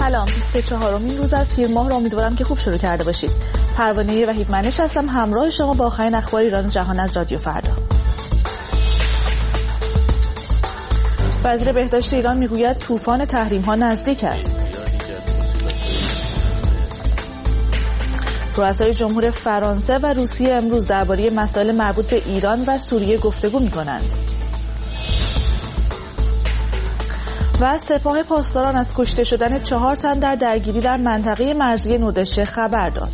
سلام، 24مین روز از تیر ماه را امیدوارم که خوب شروع کرده باشید. پروانه وحید منش هستم، همراه شما با آخرین اخبار ایران و جهان از رادیو فردا. وزیر بهداشت ایران میگوید طوفان تحریم‌ها نزدیک است. رؤسای جمهور فرانسه و روسیه امروز درباره مسائل مربوط به ایران و سوریه گفتگو می‌کنند. و سپاه پاسداران از کشته شدن 4 تن در درگیری در منطقه مرزی نودشه خبر داد.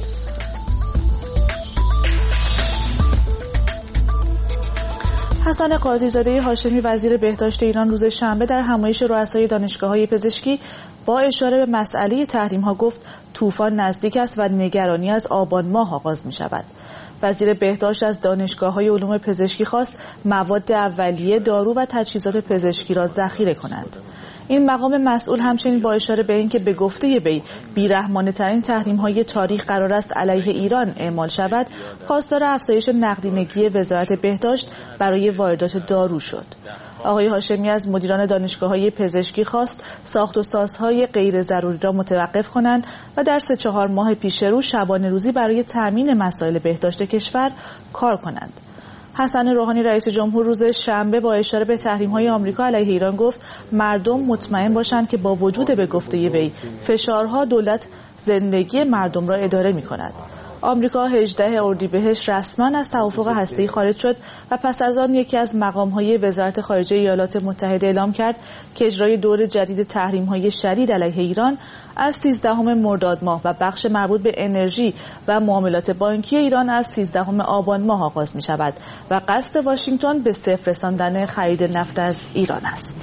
حسن قاضی‌زاده هاشمی وزیر بهداشت ایران روز شنبه در همایش رؤسای دانشگاه‌های پزشکی با اشاره به مسئله تحریم‌ها گفت طوفان نزدیک است و نگرانی از آبان ماه آغاز می‌شود. وزیر بهداشت از دانشگاه‌های علوم پزشکی خواست مواد اولیه، دارو و تجهیزات پزشکی را ذخیره کنند. این مقام مسئول همچنین با اشاره به اینکه به گفته وی بی‌رحمانه‌ترین تحریم‌های تاریخ قرار است علیه ایران اعمال شود، خواستار افزایش نقدینگی وزارت بهداشت برای واردات دارو شد. آقای هاشمی از مدیران دانشگاه‌های پزشکی خواست ساخت و سازهای غیر ضروری را متوقف کنند و در 3-4 ماه پیش رو شبانه روزی برای تامین مسائل بهداشت کشور کار کنند. حسن روحانی رئیس جمهور روز شنبه با اشاره به تحریم‌های آمریکا علیه ایران گفت مردم مطمئن باشند که با وجود به گفته وی فشارها دولت زندگی مردم را اداره می‌کند. آمریکا 18 اردیبهشت رسما از توافق هسته‌ای خارج شد و پس از آن یکی از مقام‌های وزارت خارجه ایالات متحده اعلام کرد که اجرای دور جدید تحریم‌های شدید علیه ایران از 13 مرداد ماه و بخش مربوط به انرژی و معاملات بانکی ایران از 13 آبان ماه آغاز می‌شود و قصد واشنگتن به صفر رساندن خرید نفت از ایران است.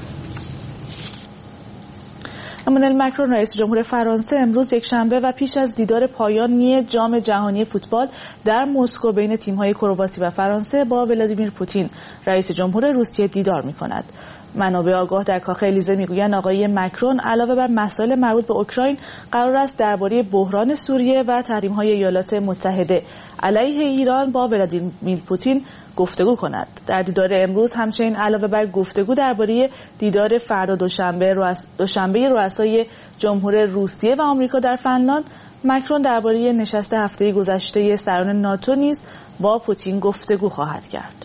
امانوئل مکرون رئیس جمهور فرانسه امروز یکشنبه و پیش از دیدار پایانی جام جهانی فوتبال در مسکو بین تیم‌های کرواسی و فرانسه با ولادیمیر پوتین رئیس جمهور روسیه دیدار می‌کند. منابع آگاه در کاخ الیزه میگویند آقای مکرون علاوه بر مسائل مربوط به اوکراین قرار است درباره بحران سوریه و تحریم‌های ایالات متحده علیه ایران با ولادیمیر پوتین گفتگو کند. در دیدار امروز همچنین علاوه بر گفتگو درباره دیدار فردا دوشنبه رؤسای جمهور روسیه و آمریکا در فنلاند، مکرون درباره نشست هفته گذشته سران ناتو نیز با پوتین گفتگو خواهد کرد.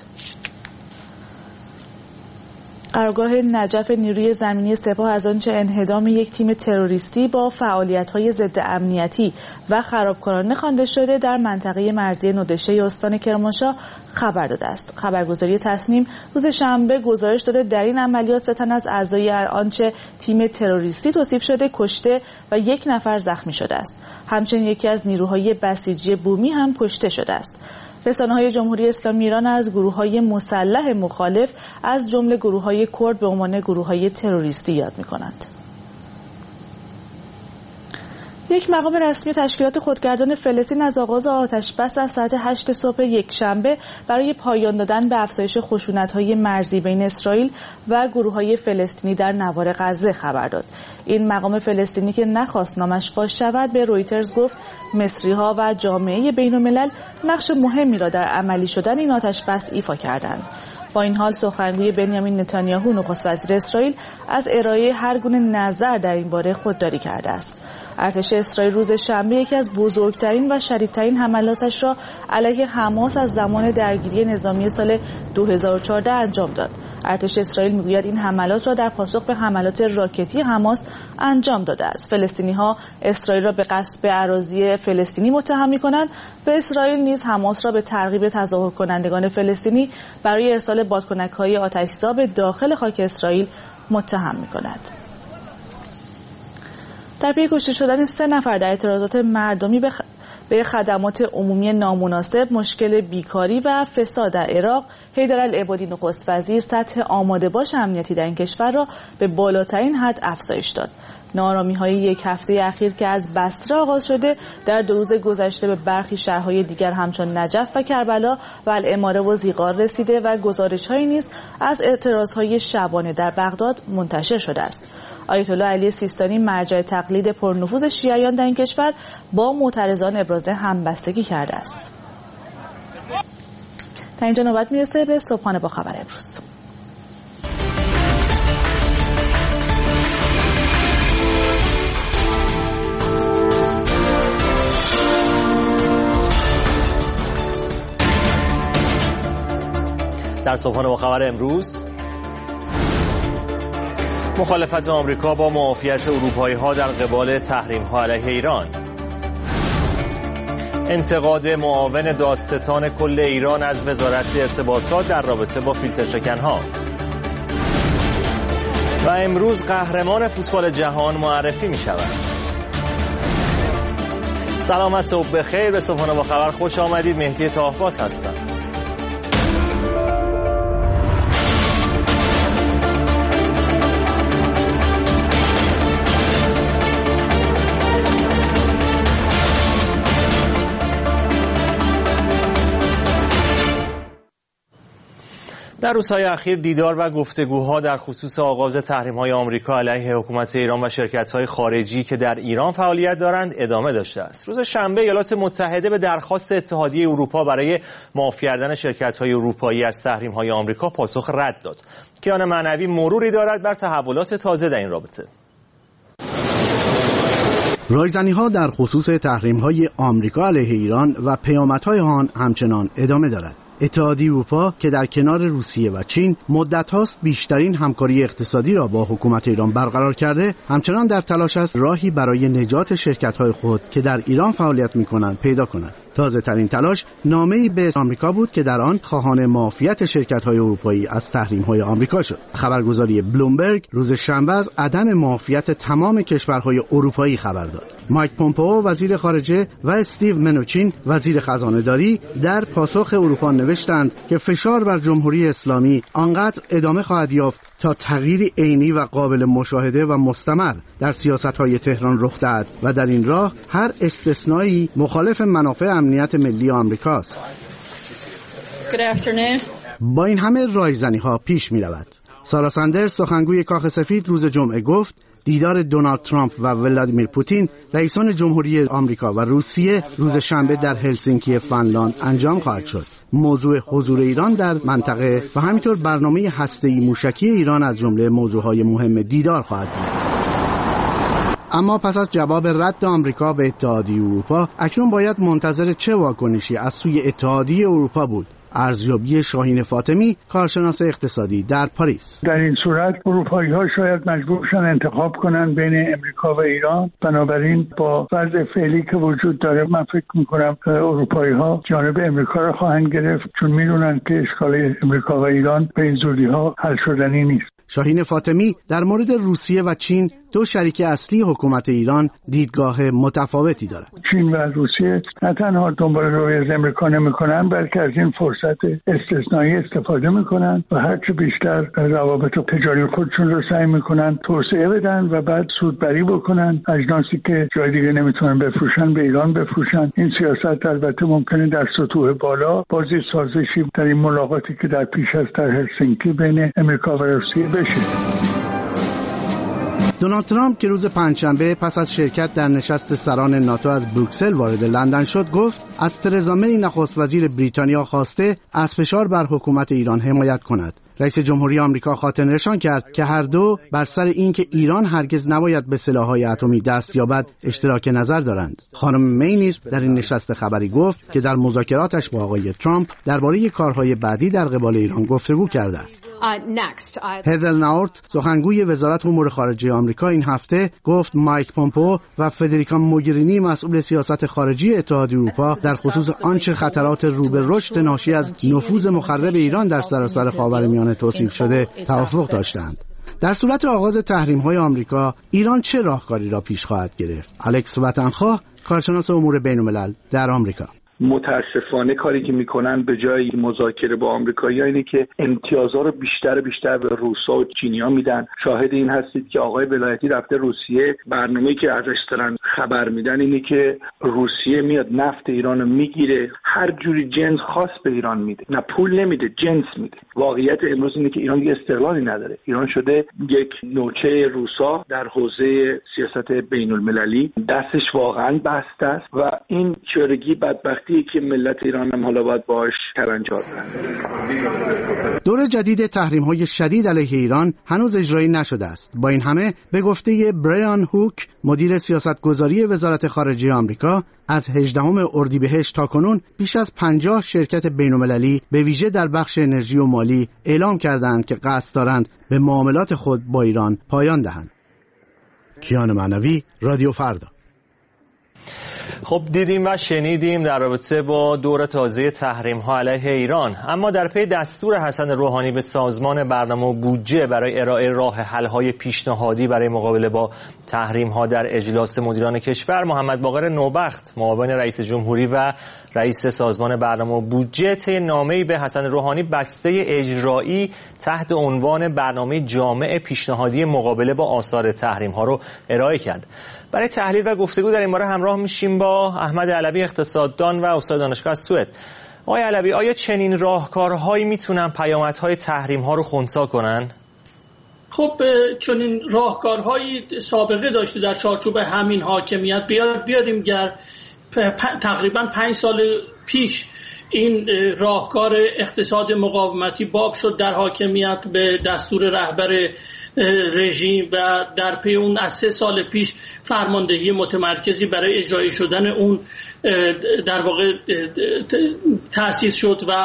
قرارگاه نجف نیروی زمینی سپاه از آنچه انهدام یک تیم تروریستی با فعالیت‌های ضد امنیتی و خرابکارانه خوانده شده در منطقه مرزی نودشه استان کرمانشاه خبر داده است. خبرگزاری تصنیم روز شنبه گزارش داده در این عملیات 3 تن از اعضای آنچه تیم تروریستی توصیف شده کشته و 1 نفر زخمی شده است. همچنین یکی از نیروهای بسیجی بومی هم کشته شده است. رسانه‌های جمهوری اسلامی ایران از گروه‌های مسلح مخالف از جمله گروه‌های کرد به عنوان گروه‌های تروریستی یاد می‌کنند. یک مقام رسمی تشکیلات خودگردان فلسطین از آغاز آتش‌بس از ساعت 8 صبح یکشنبه برای پایان دادن به افزایش خشونت‌های مرزی بین اسرائیل و گروه‌های فلسطینی در نوار غزه خبر داد. این مقام فلسطینی که نخواست نامش فاش شود به رویترز گفت مصری‌ها و جامعه بین‌الملل نقش مهمی را در عملی شدن این آتش‌بس ایفا کردند. با این حال سخنگوی بنیامین نتانیاهو نخست وزیر اسرائیل از ارائه هر گونه نظر در این باره خودداری کرده است. ارتش اسرائیل روز شنبه یکی از بزرگترین و شدیدترین حملاتش را علیه حماس از زمان درگیری نظامی سال 2014 انجام داد. ارتش اسرائیل میگوید این حملات را در پاسخ به حملات راکتی حماس انجام داده است. فلسطینی‌ها اسرائیل را به غصب اراضی فلسطینی متهم می‌کنند و اسرائیل نیز حماس را به ترغیب تظاهر کنندگان فلسطینی برای ارسال بادکنک‌های آتش‌زا به داخل خاک اسرائیل متهم می‌کند. در پی کشته شدن 3 نفر در اعتراضات مردمی به خدمات عمومی نامناسب، مشکل بیکاری و فساد در عراق، حیدرالعبادی نخست وزیر سطح آماده باش امنیتی در این کشور را به بالاترین حد افزایش داد. ناآرامی‌های یک هفته اخیر که از بصره آغاز شده در 2 روز گذشته به برخی شهرهای دیگر همچون نجف و کربلا و العماره و زیغار رسیده و گزارش‌هایی نیز از اعتراضهای شبانه در بغداد منتشر شده است. آیت الله علی سیستانی مرجع تقلید پرنفوذ شیعیان در این کشور با معترضان ابراز همبستگی کرده است. تا اینجا نوبت میرسه به صبحانه با خبر امروز. در صبحانه با خبر امروز، مخالفت آمریکا با معافیت اروپایی‌ها در قبال تحریم‌ها علیه ایران، انتقاد معاون دادستان کل ایران از وزارت ارتباطات در رابطه با فیلترشکن‌ها و امروز قهرمان فوتبال جهان معرفی می‌شود. سلام از صبح بخیر، به صبحانه با خبر خوش آمدید. مهدی طاهباز هستم. در روزهای اخیر دیدار و گفتگوها در خصوص آغاز تحریم‌های آمریکا علیه حکومت ایران و شرکت‌های خارجی که در ایران فعالیت دارند ادامه داشته است. روز شنبه ایالات متحده به درخواست اتحادیه اروپا برای معاف کردن شرکت‌های اروپایی از تحریم‌های آمریکا پاسخ رد داد. کیان معنوی مروری دارد بر تحولات تازه در این رابطه. رایزنی‌ها در خصوص تحریم‌های آمریکا علیه ایران و پیامدهای آن همچنان ادامه دارد. اتحادیه اروپا که در کنار روسیه و چین مدت هاست بیشترین همکاری اقتصادی را با حکومت ایران برقرار کرده، همچنان در تلاش است راهی برای نجات شرکت‌های خود که در ایران فعالیت می‌کنند پیدا کند. تازه ترین تلاش نامه‌ای به آمریکا بود که در آن خواهان معافیت شرکت‌های اروپایی از تحریم‌های آمریکا شد. خبرگزاری بلومبرگ روز شنبه از عدم معافیت تمام کشورهای اروپایی خبر داد. مایک پومپئو وزیر خارجه و استیو منوچین وزیر خزانه‌داری در پاسخ اروپا نوشتند که فشار بر جمهوری اسلامی آنقدر ادامه خواهد یافت تا تغییری عینی و قابل مشاهده و مستمر در سیاست‌های تهران رخ دهد و در این راه هر استثنایی مخالف منافع امنیت ملی آمریکاست. با این همه رایزنی‌ها پیش می‌رود. سارا ساندرز سخنگوی کاخ سفید روز جمعه گفت دیدار دونالد ترامپ و ولادیمیر پوتین رئیسان جمهوری آمریکا و روسیه روز شنبه در هلسینکی فنلاند انجام خواهد شد. موضوع حضور ایران در منطقه و همینطور برنامه هسته‌ای موشکی ایران از جمله موضوعهای مهم دیدار خواهد بود. اما پس از جواب رد آمریکا به اتحادیه اروپا، اکنون باید منتظر چه واکنشی از سوی اتحادیه اروپا بود؟ ارزیابی شاهین فاطمی، کارشناس اقتصادی در پاریس. در این صورت اروپایی‌ها شاید مجبور شن انتخاب کنن بین امریکا و ایران. بنابراین با وضع فعلی که وجود داره من فکر می‌کنم اروپایی‌ها جانب امریکا را خواهند گرفت، چون می‌دونن که اشکال امریکا و ایران به این زودی‌ها حل شدنی نیست. شاهین فاطمی در مورد روسیه و چین، دو شریک اصلی حکومت ایران، دیدگاه متفاوتی دارند. چین و روسیه نه تنها دنبال روی از امریکا نمی‌کنن، بلکه از این فرصت استثنایی استفاده می‌کنن و هرچه بیشتر روابط تجاری خودشون رو سعی می‌کنن توسعه بدن و بعد سودبری بکنن. اجناسی که جای دیگه نمی‌تونن بفروشن به ایران بفروشن. این سیاست البته ممکنه در سطوح بالا بازی سازشی در این ملاقاتی که در پیش است در هلسینکی بین امریکا و روسیه بشه. دونالد ترامپ که روز پنجشنبه پس از شرکت در نشست سران ناتو از بروکسل وارد لندن شد، گفت از ترزا می نخست وزیر بریتانیا خواسته از فشار بر حکومت ایران حمایت کند. رئیس جمهوری آمریکا خاطر نشان کرد که هر دو بر سر اینکه ایران هرگز نباید به سلاح‌های اتمی دست یابد اشتراک نظر دارند. خانم می نیز در این نشست خبری گفت که در مذاکراتش با آقای ترامپ درباره کارهای بعدی در قبال ایران گفتگو کرده است. هدر ناورت سخنگوی وزارت امور خارجه آمریکا این هفته گفت مایک پومپئو و فدریکا موگرینی مسئول سیاست خارجی اتحادیه اروپا در خصوص آنچه خطرات رو به رشد ناشی از نفوذ مخرب ایران در سراسر خاورمیانه توصیف شده توافق داشتند. در صورت آغاز تحریم‌های آمریکا، ایران چه راهکاری را پیش خواهد گرفت؟ الکس وطنخواه، کارشناس امور بین‌الملل در آمریکا. متاسفانه کاری که میکنن به جای مذاکره با آمریکایی‌ها اینه که امتیازها رو بیشتر به روسا و چینی‌ها میدن. شاهد این هستید که آقای ولایتی رفته روسیه، برنامه‌ای که ازش دارن خبر میدن اینه که روسیه میاد نفت ایران رو میگیره، هر جوری جنس خاص به ایران میده، نه پول نمیده، جنس میده. واقعیت امروز اینه که ایران دیگه استقلالی نداره. ایران شده یک نوچه روسا در حوزه سیاست بین‌المللی، دستش واقعا بسته است و این چرگی بدبختی سختی که ملت ایران هم حالا باید باهاش ترنجار کنه. دور جدید تحریم‌های شدید علیه ایران هنوز اجرایی نشده است. با این همه به گفته برایان هوک، مدیر سیاستگذاری وزارت خارجه آمریکا، از 18 اردیبهشت تاکنون بیش از 50 شرکت بین‌المللی به ویژه در بخش انرژی و مالی اعلام کردند که قصد دارند به معاملات خود با ایران پایان دهند. کیان معنوی، رادیو فردا. خب دیدیم و شنیدیم در رابطه با دور تازه تحریم‌ها علیه ایران، اما در پی دستور حسن روحانی به سازمان برنامه و بودجه برای ارائه راه حل‌های پیشنهادی برای مقابله با تحریم‌ها در اجلاس مدیران کشور، محمد باقر نوبخت معاون رئیس جمهوری و رئیس سازمان برنامه و بودجه طی نامه‌ای به حسن روحانی بسته اجرایی تحت عنوان برنامه جامع پیشنهادی مقابله با آثار تحریم‌ها رو ارائه کرد. برای تحلیل و گفتگو در این باره همراه میشیم با احمد علوی، اقتصاددان و استاد دانشگاه از سوئد. آقای علوی، آیا چنین راهکارهایی میتونن پیامدهای تحریم‌ها رو خنثی کنن؟ خب چنین راهکارهایی سابقه داشته در چارچوب همین حاکمیت. بیاریم تقریبا 5 سال پیش این راهکار اقتصاد مقاومتی باب شد در حاکمیت به دستور رهبر رژیم و در پی اون از 3 سال پیش فرماندهی متمرکزی برای اجرایی شدن اون در واقع تأسیس شد و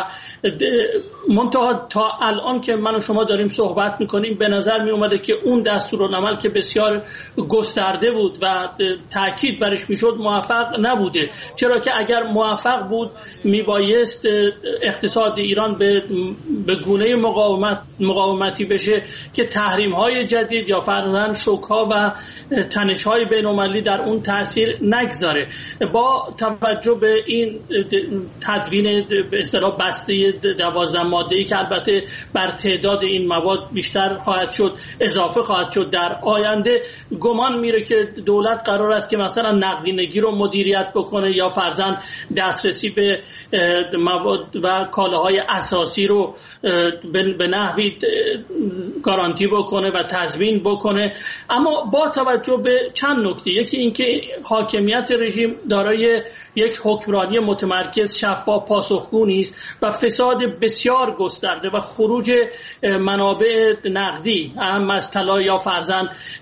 منتها تا الان که من و شما داریم صحبت میکنیم به نظر می اومده که اون دستورالعمل که بسیار گسترده بود و تأکید برش میشد موفق نبوده، چرا که اگر موفق بود میبایست اقتصاد ایران به گونه مقاومتی بشه که تحریم‌های جدید یا فرضاً شوک‌ها و تنش‌های بین‌المللی در اون تأثیر نگذاره. با توجه به این تدوین به اصطلاح بسته 12 ماده‌ای که البته بر تعداد این مواد بیشتر خواهد شد، اضافه خواهد شد در آینده، گمان میره که دولت قرار است که مثلا نقدینگی رو مدیریت بکنه یا فرضاً دسترسی به مواد و کالاهای اساسی رو به نحوی گارانتی بکنه و تضمین بکنه. اما با توجه به چند نکته، یکی اینکه حاکمیت رژیم دارای یک حکمرانی متمرکز شفاف پاسخگو نیست و فساد بسیار گسترده و خروج منابع نقدی اهم از طلا یا فرضاً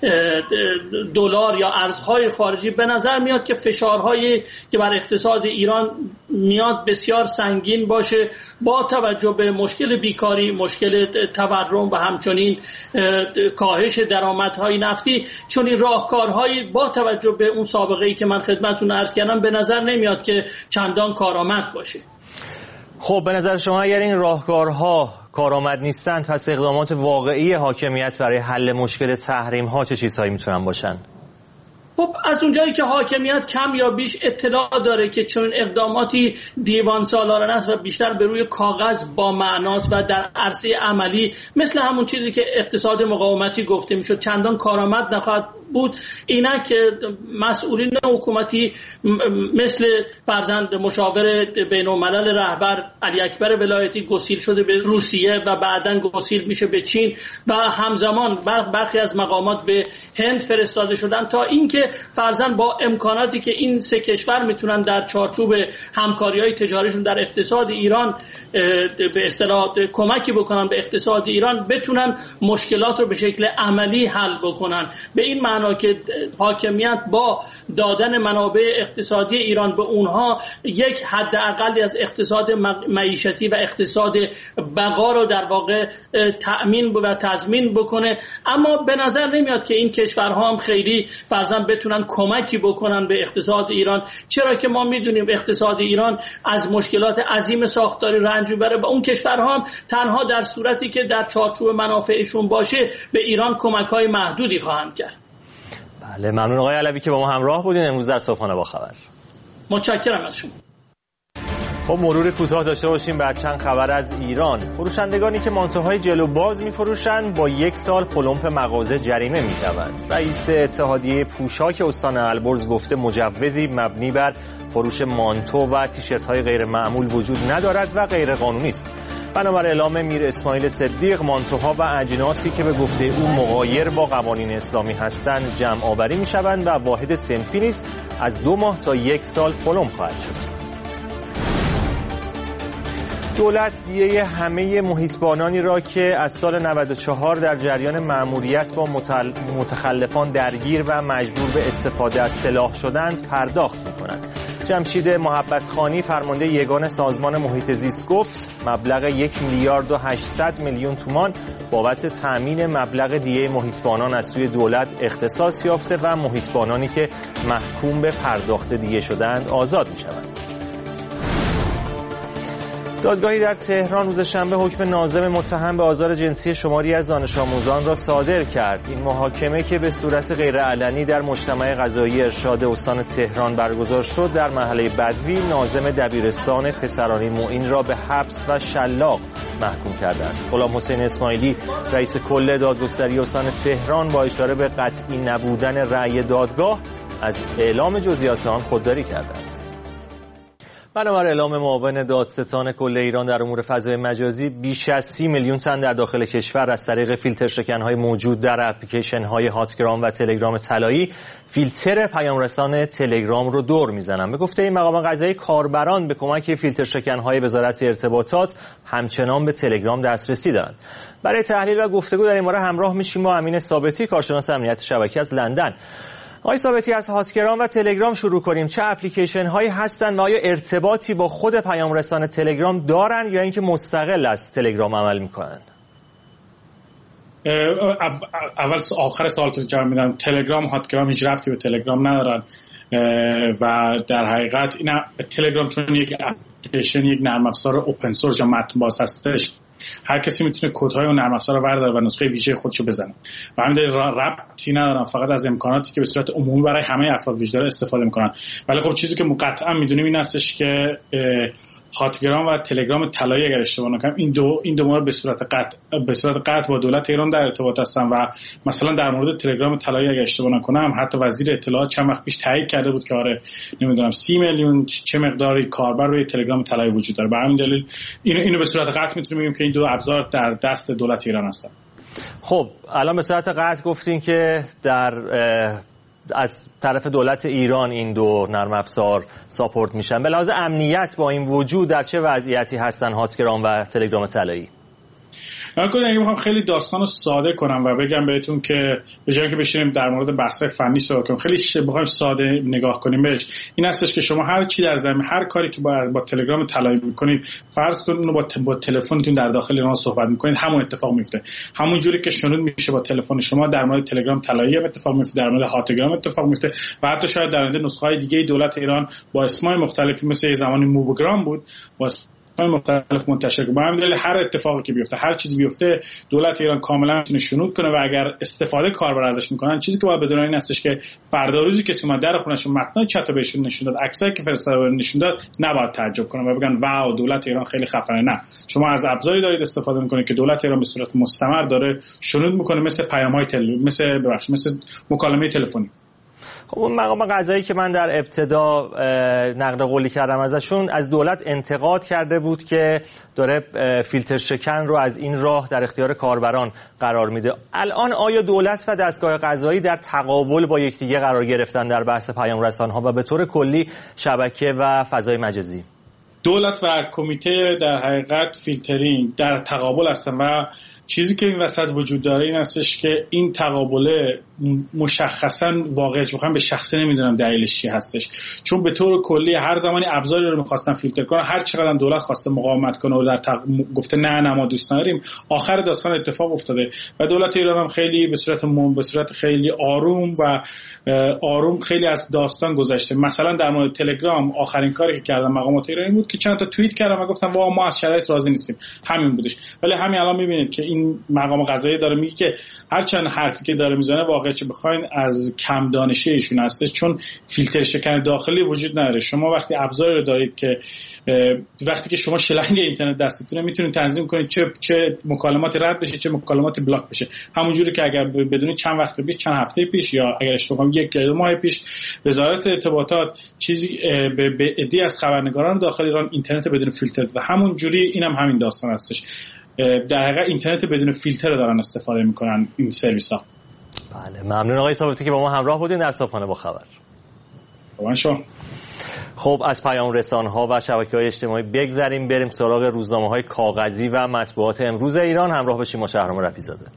دلار یا ارزهای خارجی، به نظر میاد که فشارهایی که بر اقتصاد ایران میاد بسیار سنگین باشه. با توجه به مشکل بیکاری، مشکل تورم و همچنین کاهش درآمدهای نفتی، چون این راهکارهایی با توجه به اون سابقه‌ای که من خدمتتون عرض کردم به نظر نمیاد که چندان کارآمد باشه. خب به نظر شما اگر این راهکارها کارآمد نیستند، پس اقدامات واقعی حاکمیت برای حل مشکل تحریم‌ها چه چیزهایی میتونن باشن؟ خب از اونجایی که حاکمیت کم یا بیش اطلاع داره که چون اقداماتی دیوان سالارانه است و بیشتر به روی کاغذ با معناست و در عرصه عملی مثل همون چیزی که اقتصاد مقاومتی گفته میشد چندان کارآمد نخواهد بود، اینا که مسئولین حکومتی مثل فرزند مشاور بین‌الملل رهبر علی اکبر ولایتی گسیل شده به روسیه و بعداً گسیل میشه به چین و همزمان برخی از مقامات به هند فرستاده شدن، تا اینکه فرضاً با امکاناتی که این 3 کشور میتونن در چارچوب همکاری‌های تجاریشون در اقتصاد ایران به اصطلاح کمکی بکنن به اقتصاد ایران، بتونن مشکلات رو به شکل عملی حل بکنن. به این معنا که حاکمیت با دادن منابع اقتصادی ایران به اونها یک حد اقلی از اقتصاد معیشتی و اقتصاد بقا رو در واقع تأمین و تضمین بکنه. اما به نظر نمیاد که این کشورها هم خیلی فرضاً بتونن کمکی بکنن به اقتصاد ایران، چرا که ما میدونیم اقتصاد ایران از مشکلات عظیم ساختاری رنج میبره و اون کشورها هم تنها در صورتی که در چارچوب منافعشون باشه به ایران کمک‌های محدودی خواهند کرد. بله، ممنون آقای علوی که با ما همراه بودین امروز در صبحانه با خبر. متشکرم از شما. خب مرور کوتاه داشته باشیم بر چند خبر از ایران. فروشندگانی که مانتوهای جلو باز می‌فروشند با 1 سال پلمپ مغازه جریمه می‌شوند. رئیس اتحادیه پوشاک استان البرز گفته مجوزی مبنی بر فروش مانتو و تیشرت‌های غیر معمول وجود ندارد و غیر قانونی است. بنابر اعلام میر اسماعیل صدیق، مانتوها و اجناسی که به گفته او مغایر با قوانین اسلامی هستند جمع آوری می‌شوند و واحد صنفی نیز از 2 ماه تا 1 سال پلمپ خواهد شد. دولت دیه همه محیطبانانی را که از سال 94 در جریان مأموریت با متخلفان درگیر و مجبور به استفاده از سلاح شدند پرداخت می‌کند. جمشید محبتخانی فرمانده یگان سازمان محیط زیست گفت مبلغ 1,800,000,000 تومان بابت تأمین مبلغ دیه محیطبانان از سوی دولت اختصاص یافته و محیطبانانی که محکوم به پرداخت دیه شدند آزاد می‌شوند. دادگاهی در تهران روز شنبه حکم ناظم متهم به آزار جنسی شماری از دانش آموزان را صادر کرد. این محاکمه که به صورت غیرعلنی در مجتمع قضایی ارشاد استان تهران برگزار شد در محله بدوی ناظم دبیرستان پسرانی معین را به حبس و شلاق محکوم کرده است. غلام حسین اسماعیلی رئیس کل دادگستری استان تهران با اشاره به قطعی نبودن رأی دادگاه از اعلام جزئیات آن خودداری کرده است. بنابر اعلام معاون دادستان کل ایران در امور فضای مجازی بیش از 30 میلیون تن در داخل کشور از طریق فیلتر شکن‌های موجود در اپلیکیشن‌های هاتگرام و تلگرام طلایی فیلتر پیام رسان تلگرام رو دور میزنن. به گفته این مقام قضایی کاربران به کمک فیلتر شکن‌های وزارت ارتباطات همچنان به تلگرام دسترسی دارند. برای تحلیل و گفتگو در این باره همراه میشیم با امین ثابتی کارشناس امنیت شبکه از لندن. آقای ثابتی از هاتگرام و تلگرام شروع کنیم. چه اپلیکیشن هایی هستن و آیا ارتباطی با خود پیام رسان تلگرام دارن یا اینکه مستقل از تلگرام عمل میکنن؟ اول آخر سوالتون جواب میدم. تلگرام هاتگرام هیچ ربطی به تلگرام ندارن و در حقیقت این تلگرام چون یک اپلیکیشن یک نرم افزار اوپن سورس یا متن باز هستش هر کسی میتونه کدهای اون نرم افزار رو برداره و نسخه ویژه خودشو بزنه و همین دلیل ربطی ندارن، فقط از امکاناتی که به صورت عمومی برای همه افراد وجود داره استفاده میکنن. ولی خب چیزی که قطعا میدونیم این هستش که هاتگرام و تلگرام طلایی اگر اشتباه نکنم این دو مورد به صورت قطع با دولت ایران در ارتباط هستن و مثلا در مورد تلگرام طلایی اگر اشتباه نکنم حتی وزیر اطلاعات چند وقت پیش تایید کرده بود که آره نمیدونم 30 میلیون چه مقداری کاربر روی تلگرام طلایی وجود داره. به همین دلیل اینو به صورت قطع میتونیم بگیم که این دو ابزار در دست دولت ایران هستن. خب الان به صورت قطع گفتین که از طرف دولت ایران این دو نرم افزار ساپورت میشن. به لحاظ امنیت با این وجود در چه وضعیتی هستن هاتگرام و تلگرام طلایی؟ اگه میخوام خیلی داستانو ساده کنم و بگم بهتون که به جای اینکه بشینیم در مورد بحث‌های فنی صحبت کنیم خیلی بخوایم ساده نگاه کنیم بهش این هستش که شما هر چی در زمین هر کاری که با تلگرام طلایی میکنید فرض کنید اونو با تلفنتون در داخل ایران صحبت میکنید همون اتفاق میفته. همون جوری که شنود میشه با تلفن شما در مورد تلگرام طلایی هم اتفاق میفته، در مورد هاتگرام اتفاق میفته و حتی شاید در آینده نسخه‌های دیگه دولت ایران با اسمای مختلفی مثل زمانی موبگرام بود با مختلف منتشر کنه. با همین دلیل هر اتفاقی که بیفته هر چیزی بیفته دولت ایران کاملا میتونه شنود کنه و اگر استفاده کاربر ازش میکنن چیزی که باید بدونن این هستش که فردا روزی کسی اومد در خونه‌شون متنای چت بهشون نشون داد عکسایی که فرستاده نشون داد نباید تعجب کنن و بگن واو دولت ایران خیلی خفنه. نه، شما از ابزاری دارید استفاده میکنید که دولت ایران به صورت مستمر داره شنود میکنه مثل پیام‌های مثل مکالمه تلفنی. خب اون مقام قضایی که من در ابتدا نقد قولی کردم ازشون از دولت انتقاد کرده بود که داره فیلتر شکن رو از این راه در اختیار کاربران قرار میده. الان آیا دولت و دستگاه قضایی در تقابل با یکدیگه قرار گرفتن در بحث پیام رسان‌ها و به طور کلی شبکه و فضای مجازی؟ دولت و کمیته در حقیقت فیلترینگ در تقابل هستن و چیزی که این وسط وجود داره این هستش که این تقابله مشخصاً واقعیت بخوام به شخصه نمیدونم دلیلش چی هستش، چون به طور کلی هر زمانی ابزاری رو می‌خواستن فیلتر کنن هر چقدر دولت خواسته مقاومت کنه و گفته نه ما دوست نداریم آخر داستان اتفاق افتاده و دولت ایران هم خیلی به صورت خیلی آروم خیلی از داستان گذشته. مثلا در مورد تلگرام آخرین کاری که کردن مقامات ایرانی بود که چند تا توییت کردن و گفتن ما از شرایط راضی نیستیم، همین بودش. ولی همین الان می‌بینید که این مقام قضایی داره میگه که هر چند حرفی که داره میزنه واقعا چه بخواین از کم دانشی ایشون هستش، چون فیلتر شکن داخلی وجود نداره. شما وقتی ابزاری رو دارید که وقتی که شما شلنگ اینترنت دستتونه میتونید تنظیم کنید چه مکالمات رد بشه چه مکالمات بلاک بشه. همونجوری که اگر بدونید چند هفته پیش یا اگر اشتباه کنم 1 ماه پیش وزارت ارتباطات چیزی به عده‌ای از خبرنگاران داخل ایران اینترنت بدون فیلتر داد. همونجوری اینم همین داستان هستش. در حقیقت اینترنت بدون فیلتر دارن استفاده میکنن این سرویس ها. بله ممنون آقای ثابتی که با ما همراه بودین در صبحانه با خبر. خب از پیام رسانه‌ها و شبکه‌های اجتماعی بگذریم بریم سراغ روزنامه‌های کاغذی و مطبوعات امروز ایران. همراه باشیم با شهرام رفیع‌زاده.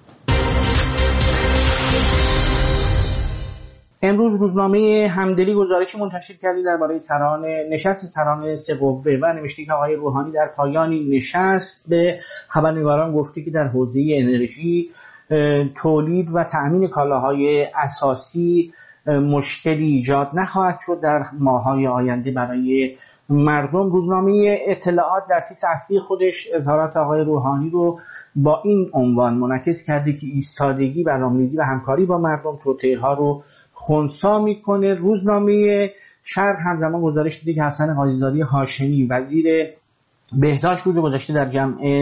امروز روزنامه همدلی گزارشی منتشر کرده درباره نشست سران سه قوه و نوشته که آقای روحانی در پایان نشست به خبرنگاران گفته که در حوزه انرژی، تولید و تأمین کالاهای اساسی مشکلی ایجاد نخواهد شد در ماه‌های آینده برای مردم. روزنامه اطلاعات در تیتر اصلی خودش اظهارات آقای روحانی رو با این عنوان منعکس کرده که ایستادگی، برنامه‌ریزی و همکاری با مردم توطئه‌ها رو خنثی میکنه. روزنامه شرق همزمان گزارش دیده که حسن قاضی‌زاده هاشمی وزیر بهداشت روز گذشته در جمع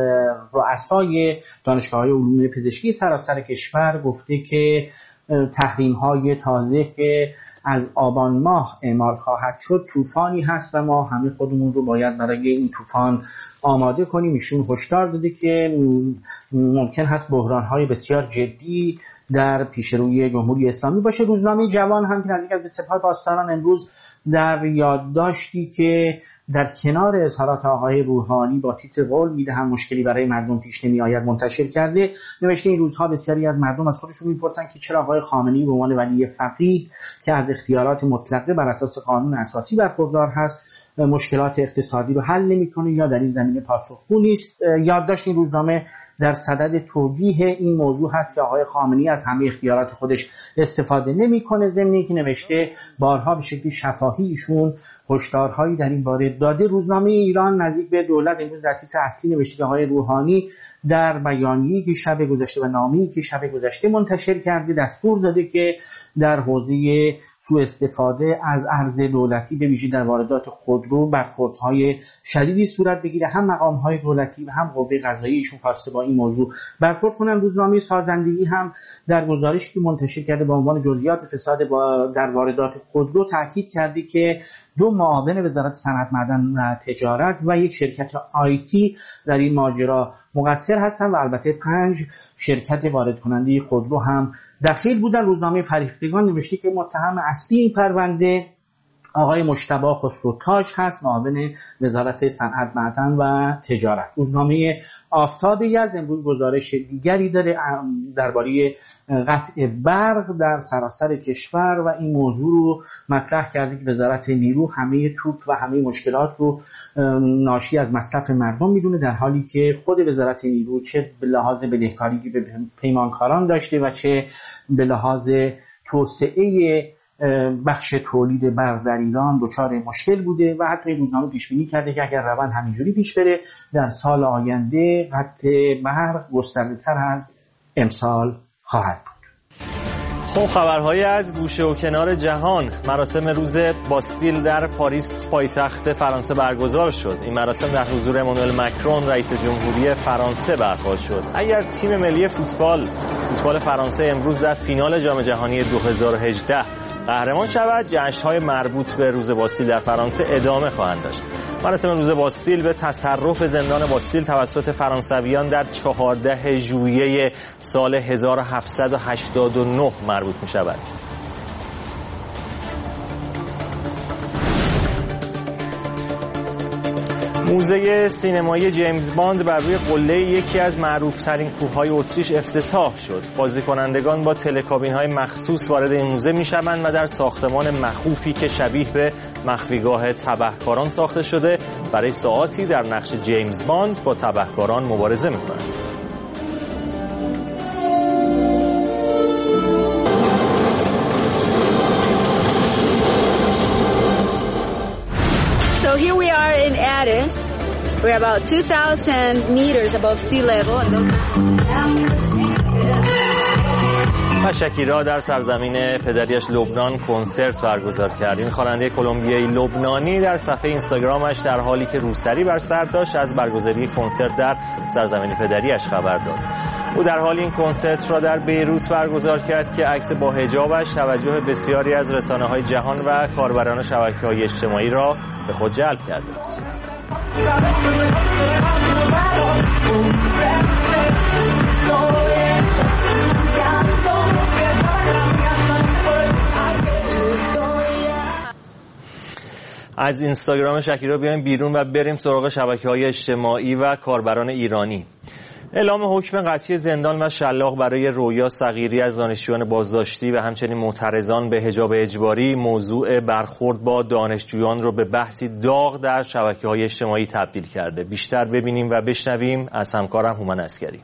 رؤسای دانشگاه‌های علوم پزشکی سراسر کشور گفته که تحریم‌های تازه که از آبان ماه اعمال خواهد شد طوفانی هست و ما همه خودمون رو باید برای این طوفان آماده کنیم. ایشون هشدار داده که ممکن هست بحران‌های بسیار جدی در پیشروی جمهوری اسلامی باشه. روزنامه جوان هم که نزدیک است به سپاه پاسداران امروز در یادداشتی که در کنار اظهارات آقای روحانی با تیتر قول میدهم مشکلی برای مردم پیش نمی آید منتشر کرده. نوشته این روزها بسیاری از مردم از خودشون میپرسن که چرا آقای خامنه‌ای به عنوان ولی فقیه که از اختیارات مطلقه بر اساس قانون اساسی برخوردار هست مشکلات اقتصادی رو حل نمی‌کنه یا در این زمینه پاسخگو نیست. یادداشت این روزنامه در صدد توجیه این موضوع هست که آقای خامنه‌ای از همه اختیارات خودش استفاده نمی‌کنه. ضمن اینکه نوشته بارها به شکلی شفاهی ایشون هشدارهایی در این باره داده. روزنامه ایران نزدیک به دولت امروز در تیتر اصلی نوشته که آقای روحانی در بیانیه‌ای که شب گذشته و نامه‌ای که شب گذشته منتشر کرده دستور داده که در حوزه سوء استفاده از ارز دولتی به ویژه در واردات خودرو برخوردهای شدیدی صورت بگیره. هم مقام‌های دولتی و هم قوه قضاییه ایشون خواسته با این موضوع برخورد کنن. روزنامه سازندگی هم در گزارشی که منتشر کرده با عنوان جزئیات فساد در واردات خودرو تاکید کرده که 2 معاون وزارت صنعت، معدن و تجارت و یک شرکت آیتی در این ماجرا مقصر هستند و البته 5 شرکت وارد کننده خودرو هم دخیل بودن. روزنامه فریختگان نوشته که متهم اصلی این پرونده آقای مجتبی خسروتاج هست، معاون وزارت صنعت، معدن و تجارت. روزنامه آفتاب یزد امروز گزارش دیگری داره درباره قطع برق در سراسر کشور و این موضوع رو مطرح کرده که وزارت نیرو همه توپ و همه مشکلات رو ناشی از مصرف مردم میدونه، در حالی که خود وزارت نیرو چه به لحاظ بدهکاری که به پیمانکاران داشته و چه به لحاظ توسعه بخش تولید برق در ایران دچار مشکل بوده و حتی روزنامه پیش بینی کرده که اگر روند همینجوری پیش بره در سال آینده قطع برق گسترده‌تر از امسال خواهد بود. خب خبرهایی از گوشه و کنار جهان. مراسم روز باستیل در پاریس پایتخت فرانسه برگزار شد. این مراسم در حضور امانوئل مکرون رئیس جمهوری فرانسه برگزار شد. اگر تیم ملی فوتبال فرانسه امروز در فینال جام جهانی 2018 قهرمان شود، جشن‌های مربوط به روز باستیل در فرانسه ادامه خواهند داشت. مراسم روز باستیل به تصرف زندان باستیل توسط فرانسویان در 14 ژوئیه سال 1789 مربوط می‌شود. موزه سینمایی جیمز باند بر روی قله یکی از معروف‌ترین کوه‌های اتریش افتتاح شد. بازدیدکنندگان با تلکابین‌های مخصوص وارد این موزه می‌شوند و در ساختمان مخوفی که شبیه به مخفیگاه تبهکاران ساخته شده برای ساعاتی در نقش جیمز باند با تبهکاران مبارزه می‌کنند. So here we are in Addis. We're about 2,000 meters above sea level. و شکیرا در سرزمین پدریش لبنان کنسرت برگزار کرد. این خواننده کلمبیایی لبنانی در صفحه اینستاگرامش در حالی که روسری بر سر داشت از برگزاری کنسرت در سرزمین پدریش خبر داد. او در حال این کنسرت را در بیروت برگزار کرد که عکس با حجابش توجه بسیاری از رسانه‌های جهان و کاربران شبکه‌های اجتماعی را به خود جلب کرده بود. از اینستاگرام شکیرا بیایم بیرون و بریم سراغ شبکه‌های اجتماعی و کاربران ایرانی. اعلام حکم قطعی زندان و شلاق برای رویا صغیری از دانشجویان بازداشتی و همچنین معترضان به حجاب اجباری موضوع برخورد با دانشجویان رو به بحثی داغ در شبکه‌های اجتماعی تبدیل کرده. بیشتر ببینیم و بشنویم از همکارم هومن عسکری.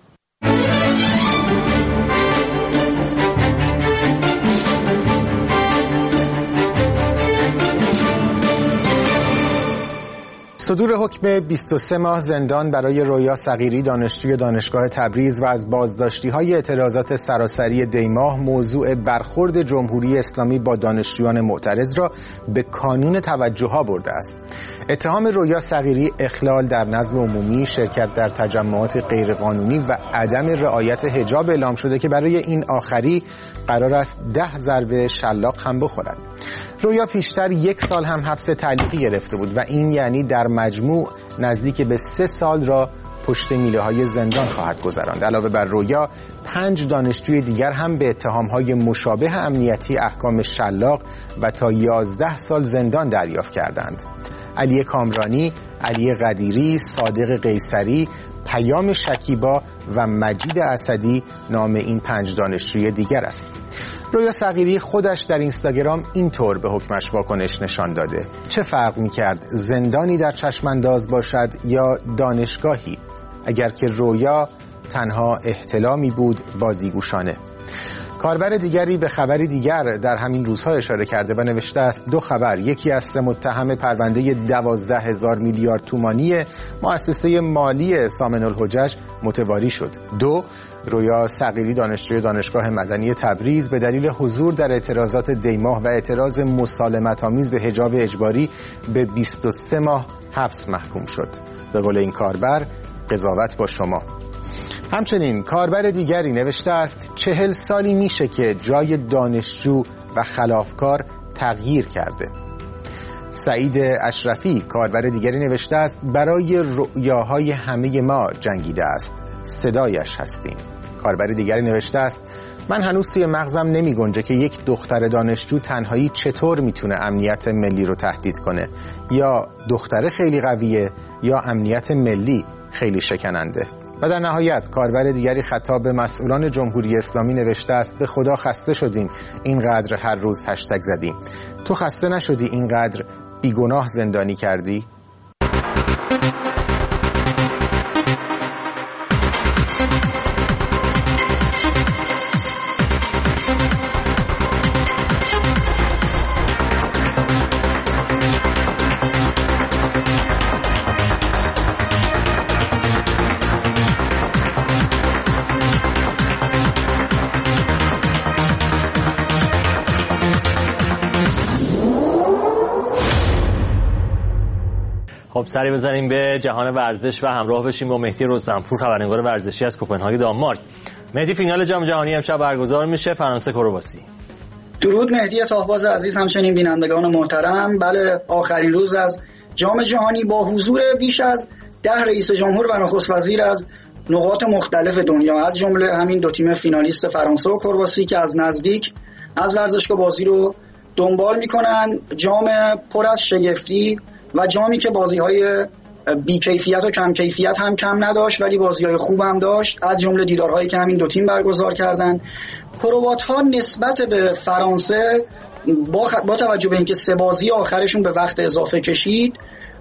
صدور حکم 23 ماه زندان برای رویا صغیری دانشجوی دانشگاه تبریز و از بازداشتی‌های اعتراضات سراسری دیماه موضوع برخورد جمهوری اسلامی با دانشجویان معترض را به کانون توجه‌ها برده است. اتهام رویا صغیری اخلال در نظم عمومی، شرکت در تجمعات غیرقانونی و عدم رعایت حجاب اعلام شده که برای این آخری قرار است 10 ضربه شلاق هم بخورد. رویا پیشتر 1 سال هم حبس تعلیقی گرفته بود و این یعنی در مجموع نزدیک به 3 سال را پشت میله‌های زندان خواهد گذراند. علاوه بر رویا 5 دانشجوی دیگر هم به اتهام‌های مشابه امنیتی، احکام شلاق و تا 11 سال زندان دریافت کردند. علی کامرانی، علی قدیری، صادق قیصری، پیام شکیبا و مجید اسدی نام این 5 دانشجوی دیگر است. رویا صغیری خودش در اینستاگرام اینطور به حکمش واکنش نشان داده: چه فرق می‌کرد زندانی در چشمانداز باشد یا دانشگاهی، اگر که رویا تنها احتلامی بود بازیگوشانه. کاربر دیگری به خبری دیگر در همین روزها اشاره کرده و نوشته است: 2 خبر، یکی از 3 متهم پرونده 12,000 میلیارد تومانی مؤسسه مالی سامن الحجج متواری شد. 2 رویا صغیری دانشجوی دانشگاه مدنی تبریز به دلیل حضور در اعتراضات دیماه و اعتراض مسالمت‌آمیز به حجاب اجباری به 23 ماه حبس محکوم شد. به قول این کاربر، قضاوت با شما. همچنین کاربر دیگری نوشته است: 40 سالی میشه که جای دانشجو و خلافکار تغییر کرده. سعید اشرفی کاربر دیگری نوشته است: برای رؤیاهای همه ما جنگیده است، صدایش هستیم. کاربر دیگری نوشته است: من هنوز توی مغزم نمی گنجه که یک دختر دانشجو تنهایی چطور میتونه امنیت ملی رو تهدید کنه. یا دختر خیلی قویه یا امنیت ملی خیلی شکننده. و در نهایت کاربر دیگری خطاب به مسئولان جمهوری اسلامی نوشته است: به خدا خسته شدیم اینقدر هر روز هشتگ زدیم. تو خسته نشدی اینقدر بیگناه زندانی کردی؟ خب سری بزنیم به جهان ورزش و همراه بشیم با مهدی رستمپور، خبرنگار ورزشی از کوپنهاگ دانمارک. مهدی، فینال جام جهانی امشب برگزار میشه، فرانسه کرواسی. درود مهدی تاهباز عزیز، همچنین بینندگان محترم. بله، آخرین روز از جام جهانی با حضور بیش از 10 رئیس جمهور و نخست وزیر از نقاط مختلف دنیا، از جمله همین 2 تیم فینالیست فرانسه و کرواسی که از نزدیک از ورزشگاه بازی رو دنبال میکنن. جام پر از شگفتی و جامی که بازی‌های بی کیفیت و کم کیفیت هم کم نداشت، ولی بازی‌های خوب هم داشت، از جمله دیدارهایی که همین 2 تیم برگزار کردن. کروات‌ها نسبت به فرانسه با توجه به اینکه 3 بازی آخرشون به وقت اضافه کشید،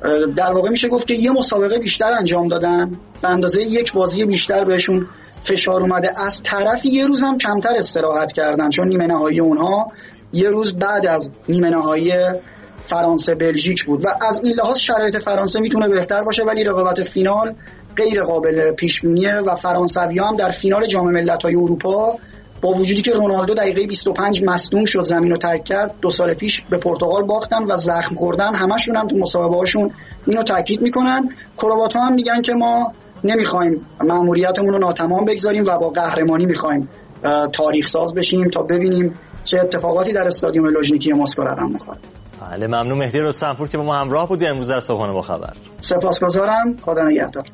در واقع میشه گفت که یه مسابقه بیشتر انجام دادن، به اندازه 1 بازی بیشتر بهشون فشار اومده. از طرفی یه روز هم کمتر استراحت کردن، چون نیمه نهایی اونها یه روز بعد از نیمه نهایی فرانسه بلژیک بود و از این لحاظ شرایط فرانسه میتونه بهتر باشه، ولی رقابت فینال غیر قابل پیش بینیه و فرانسوی‌ها هم در فینال جام ملت‌های اروپا با وجودی که رونالدو دقیقه 25 مصدوم شد، زمین رو ترک کرد، 2 سال پیش به پرتغال باختن و زخم خوردن، همشون هم تو مسابقه‌هاشون اینو تاکید میکنن. کروات‌ها هم میگن که ما نمیخوایم مأموریتمون رو ناتمام بگذاریم و با قهرمانی میخوایم تاریخ ساز بشیم تا ببینیم چه اتفاقاتی در استادیوم لوژنیکی مسکو رقم میخوره. بله، ممنون مهدی رستمپور که با ما همراه بودی امروز در صبحانه با خبر. سپاسگزارم، خدا نگهدار.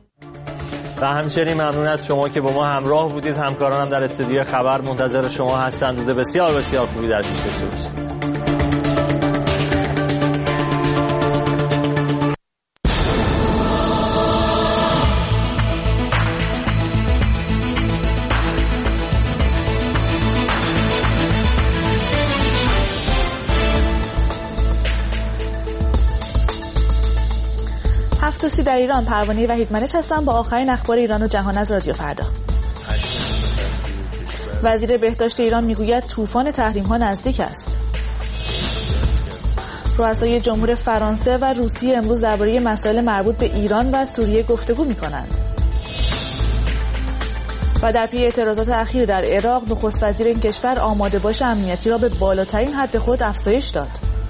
و همچنین ممنون از شما که با ما همراه بودید. همکارانم در استودیو خبر منتظر شما هستند. روز بسیار بسیار خوبی در پیش داشته باشید. مختصی در ایران. پروانه وحیدمنش هستم با آخرین اخبار ایران و جهان از رادیو فردا. وزیر بهداشت ایران میگوید طوفان تحریم‌ها نزدیک است. رؤسای جمهور فرانسه و روسیه امروز درباره مسائل مربوط به ایران و سوریه گفتگو می‌کنند. و در پی اعتراضات اخیر در عراق، نخست وزیر این کشور آماده باش امنیتی را به بالاترین حد خود افزایش داد.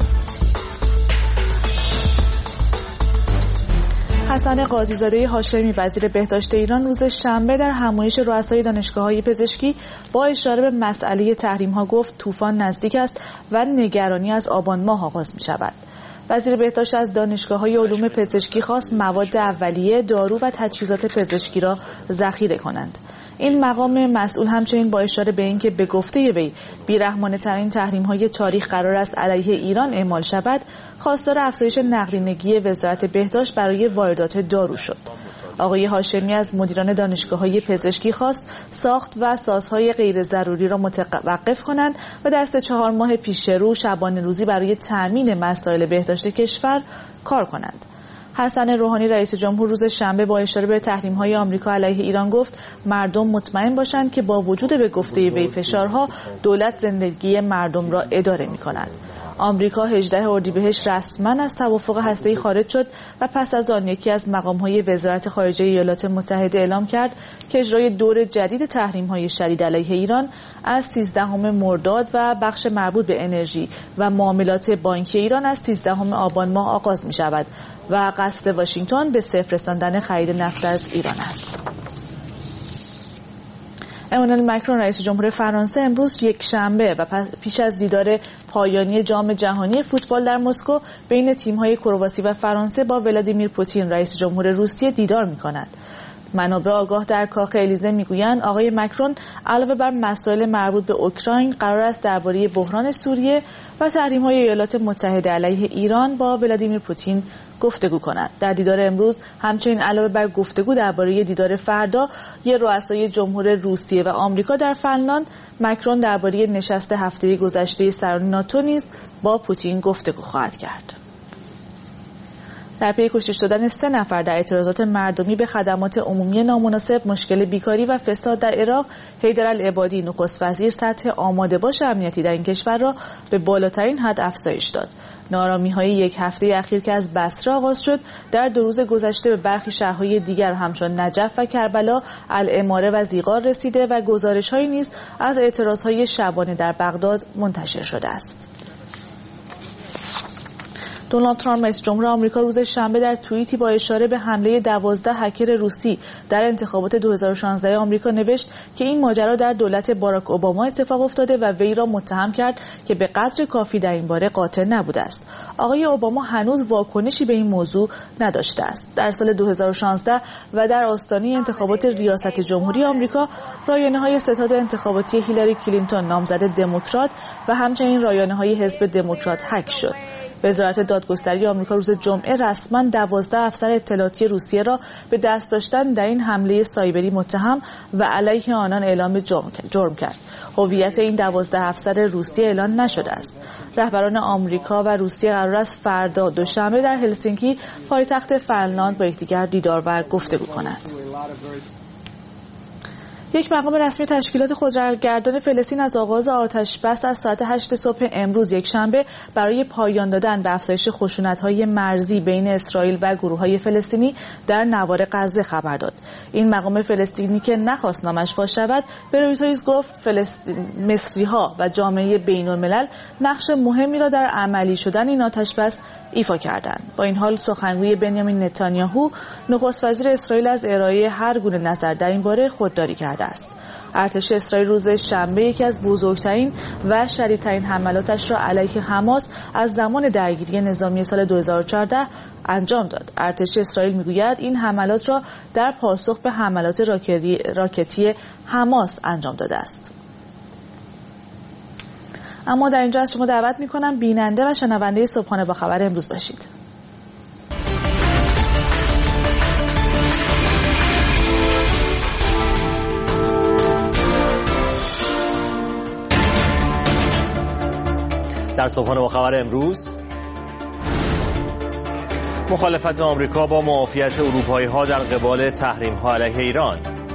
حسن قاضی‌زاده هاشمی وزیر بهداشت ایران روز شنبه در همایش رؤسای دانشگاه‌های پزشکی با اشاره به مسئله تحریم‌ها گفت طوفان نزدیک است و نگرانی از آبان ماه آغاز می‌شود. وزیر بهداشت از دانشگاه‌های علوم پزشکی خواست مواد اولیه، دارو و تجهیزات پزشکی را ذخیره کنند. این مقام مسئول همچنین با اشاره به اینکه به گفته وی بی‌رحمانه‌ترین تحریم‌های تاریخ قرار است علیه ایران اعمال شود، خواستار افزایش نقدینگی وزارت بهداشت برای واردات دارو شد. آقای هاشمی از مدیران دانشگاه‌های پزشکی خواست ساخت و سازهای غیر ضروری را متوقف کنند و در 4 ماه پیش رو شبانه روزی برای تأمین مسائل بهداشت کشور کار کنند. حسن روحانی رئیس جمهور روز شنبه با اشاره به تحریم‌های آمریکا علیه ایران گفت مردم مطمئن باشند که با وجود به گفته وی فشارها دولت زندگی مردم را اداره می‌کند. آمریکا 18 اردیبهشت رسما از توافق هسته‌ای خارج شد و پس از آن یکی از مقام‌های وزارت خارجه ایالات متحده اعلام کرد که اجرای دور جدید تحریم‌های شدید علیه ایران از 13 مرداد و بخش مربوط به انرژی و معاملات بانکی ایران از 13 آبان ماه آغاز می‌شود و قصد واشنگتن به صفر رساندن خرید نفت از ایران است. امانوئل مکرون رئیس جمهور فرانسه امروز یک شنبه و پیش از دیدار پایانی جام جهانی فوتبال در مسکو بین تیم‌های کرواسی و فرانسه با ولادیمیر پوتین رئیس جمهور روسیه دیدار می‌کند. منابع آگاه در کاخ الیزه میگویند آقای مکرون علاوه بر مسائل مربوط به اوکراین قرار است درباره بحران سوریه و تحریم‌های ایالات متحده علیه ایران با ولادیمیر پوتین گفتگو کند. در دیدار امروز همچنین علاوه بر گفتگو درباره دیدار فردا رؤسای جمهور روسیه و آمریکا در فنلاند، مکرون درباره نشست هفته گذشته سران ناتو نیز با پوتین گفتگو خواهد کرد. در پی کشته شدن 3 نفر در اعتراضات مردمی به خدمات عمومی نامناسب، مشکل بیکاری و فساد در عراق، حیدرالعبادی نخست وزیر سطح آماده باش امنیتی در این کشور را به بالاترین حد افزایش داد. نارامی‌های یک هفته اخیر که از بصره آغاز شد، در 2 روز گذشته به برخی شهرهای دیگر همچون نجف و کربلا، العماره و زیغار رسیده و گزارش‌هایی نیز از اعتراضهای شبانه در بغداد منتشر شده است. دونالد ترامپ رئیس جمهور آمریکا روز شنبه در توییتی با اشاره به حمله 12 هکر روسی در انتخابات 2016 آمریکا نوشت که این ماجرا در دولت باراک اوباما اتفاق افتاده و وی را متهم کرد که به قدر کافی در این باره قاطع نبوده است. آقای اوباما هنوز واکنشی به این موضوع نداشته است. در سال 2016 و در آستانه انتخابات ریاست جمهوری آمریکا، رایانه‌های ستاد انتخاباتی هیلاری کلینتون نامزد دموکرات و همچنین رایانه‌های حزب دموکرات هک شد. وزارت دادگستری آمریکا روز جمعه رسما 12 افسر اطلاعاتی روسیه را به دست داشتن در این حمله سایبری متهم و علیه آنان اعلام جرم کرد. هویت این 12 افسر روسیه اعلان نشده است. رهبران آمریکا و روسیه قرار است فردا دوشنبه در هلسینکی پایتخت فنلاند با یکدیگر دیدار و گفتگو کنند. یک مقام رسمی تشکیلات خودگردان فلسطین از آغاز آتش‌بس از ساعت 8 صبح امروز یکشنبه برای پایان دادن به افزایش خشونت‌های مرزی بین اسرائیل و گروه‌های فلسطینی در نوار غزه خبر داد. این مقام فلسطینی که نخواست نامش فاش شود به رویترز گفت مصری‌ها و جامعه بین‌الملل نقش مهمی را در عملی شدن این آتش‌بس ایفا کردند. با این حال سخنگوی بنیامین نتانیاهو نخست وزیر اسرائیل از ارائه هر گونه نظر در این باره خودداری کرده است. ارتش اسرائیل روز شنبه یکی از بزرگترین و شدیدترین حملاتش را علیه حماس از زمان درگیری نظامی سال 2014 انجام داد. ارتش اسرائیل میگوید این حملات را در پاسخ به حملات راکتی حماس انجام داده است. اما در اینجا از شما دعوت می‌کنم بیننده و شنونده صبحانه با خبر امروز باشید. در صبحانه با خبر امروز مخالفت آمریکا با معافیت اروپایی‌ها در قبال تحریم‌ها علیه ایران.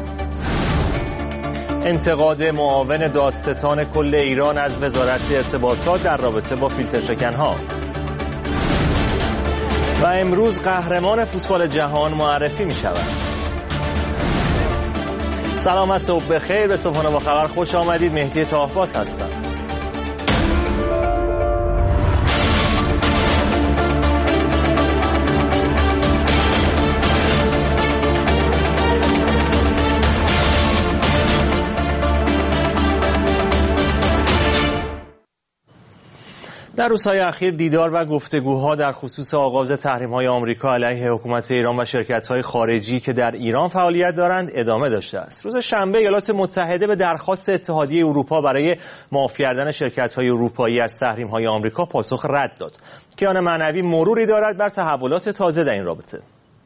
انتقاد معاون دادستان کل ایران از وزارت ارتباطات در رابطه با فیلترشکن‌ها. و امروز قهرمان فوتبال جهان معرفی می‌شود. سلام از صبح بخیر، به صبحانه با خبر خوش آمدید. مهدی طاهباز هستم. در روزهای اخیر دیدار و گفتگوها در خصوص آغاز تحریم‌های آمریکا علیه حکومت ایران و شرکت‌های خارجی که در ایران فعالیت دارند ادامه داشته است. روز شنبه ایالات متحده به درخواست اتحادیه اروپا برای معاف کردن شرکت‌های اروپایی از تحریم‌های آمریکا پاسخ رد داد. کیان معنوی مروری دارد بر تحولات تازه در این رابطه.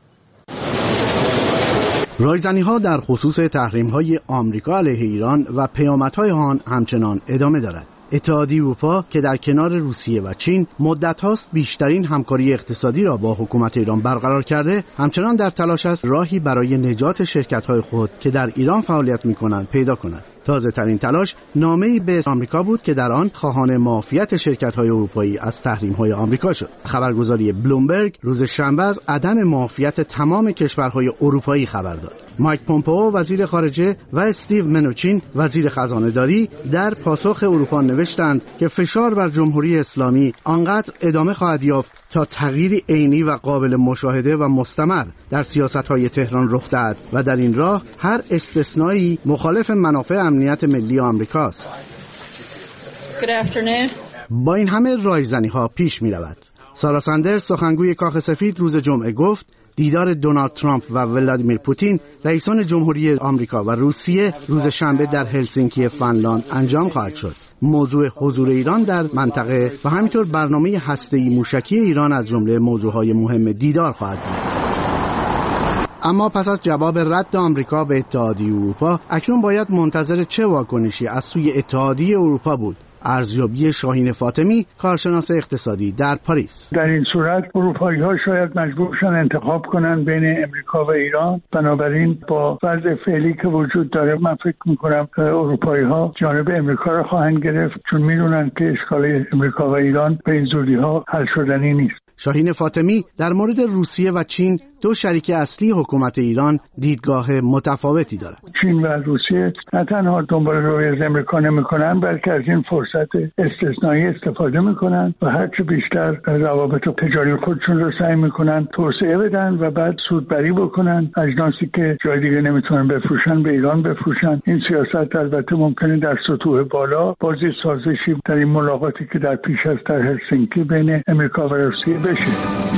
رایزنی‌ها در خصوص تحریم‌های آمریکا علیه ایران و پیامدهای آن همچنان ادامه دارد. اتحادیه اروپا که در کنار روسیه و چین مدت هاست بیشترین همکاری اقتصادی را با حکومت ایران برقرار کرده، همچنان در تلاش است راهی برای نجات شرکت‌های خود که در ایران فعالیت می‌کنند پیدا کند. تازه ترین تلاش نامه‌ای به آمریکا بود که در آن خواهان معافیت شرکت‌های اروپایی از تحریم‌های آمریکا شد. خبرگزاری بلومبرگ روز شنبه از عدم معافیت تمام کشورهای اروپایی خبر داد. مایک پومپئو وزیر خارجه و استیو منوچین وزیر خزانه‌داری در پاسخ اروپا نوشتند که فشار بر جمهوری اسلامی آنقدر ادامه خواهد یافت تا تغییری عینی و قابل مشاهده و مستمر در سیاست‌های تهران رخ دهد و در این راه هر استثنایی مخالف منافع امنیت ملی آمریکاست. با این همه رایزنی‌ها پیش می‌رود. سارا ساندرز سخنگوی کاخ سفید روز جمعه گفت دیدار دونالد ترامپ و ولادیمیر پوتین رئیسان جمهوری آمریکا و روسیه روز شنبه در هلسینکی فنلاند انجام خواهد شد. موضوع حضور ایران در منطقه و همینطور برنامه هسته‌ای موشکی ایران از جمله موضوعهای مهم دیدار خواهد بود. اما پس از جواب رد آمریکا به اتحادیه اروپا، اکنون باید منتظر چه واکنشی از سوی اتحادیه اروپا بود؟ ارزیابی شاهین فاطمی، کارشناس اقتصادی در پاریس. در این صورت اروپایی‌ها شاید مجبور شن انتخاب کنن بین امریکا و ایران. بنابراین با وضع فعلی که وجود داره من فکر می‌کنم اروپایی‌ها جانب امریکا را خواهند گرفت، چون می‌دونن که اشکال امریکا و ایران به این زودی‌ها حل شدنی نیست. شاهین فاطمی در مورد روسیه و چین، دو شریک اصلی حکومت ایران، دیدگاه متفاوتی دارند. چین و روسیه نه تنها دنبال روی امریکا نمی‌کنن، بلکه از این فرصت استثنایی استفاده می‌کنن و هرچه بیشتر روابط تجاری خودشون رو سعی می‌کنن توسعه بدن و بعد سودبری بکنن. اجناسی که جای دیگه نمی‌تونن بفروشن به ایران بفروشن. این سیاست البته ممکنه در سطوح بالا بازی سازشی در این ملاقاتی که در پیش است در هلسینکی بین امریکا و روسیه بشه.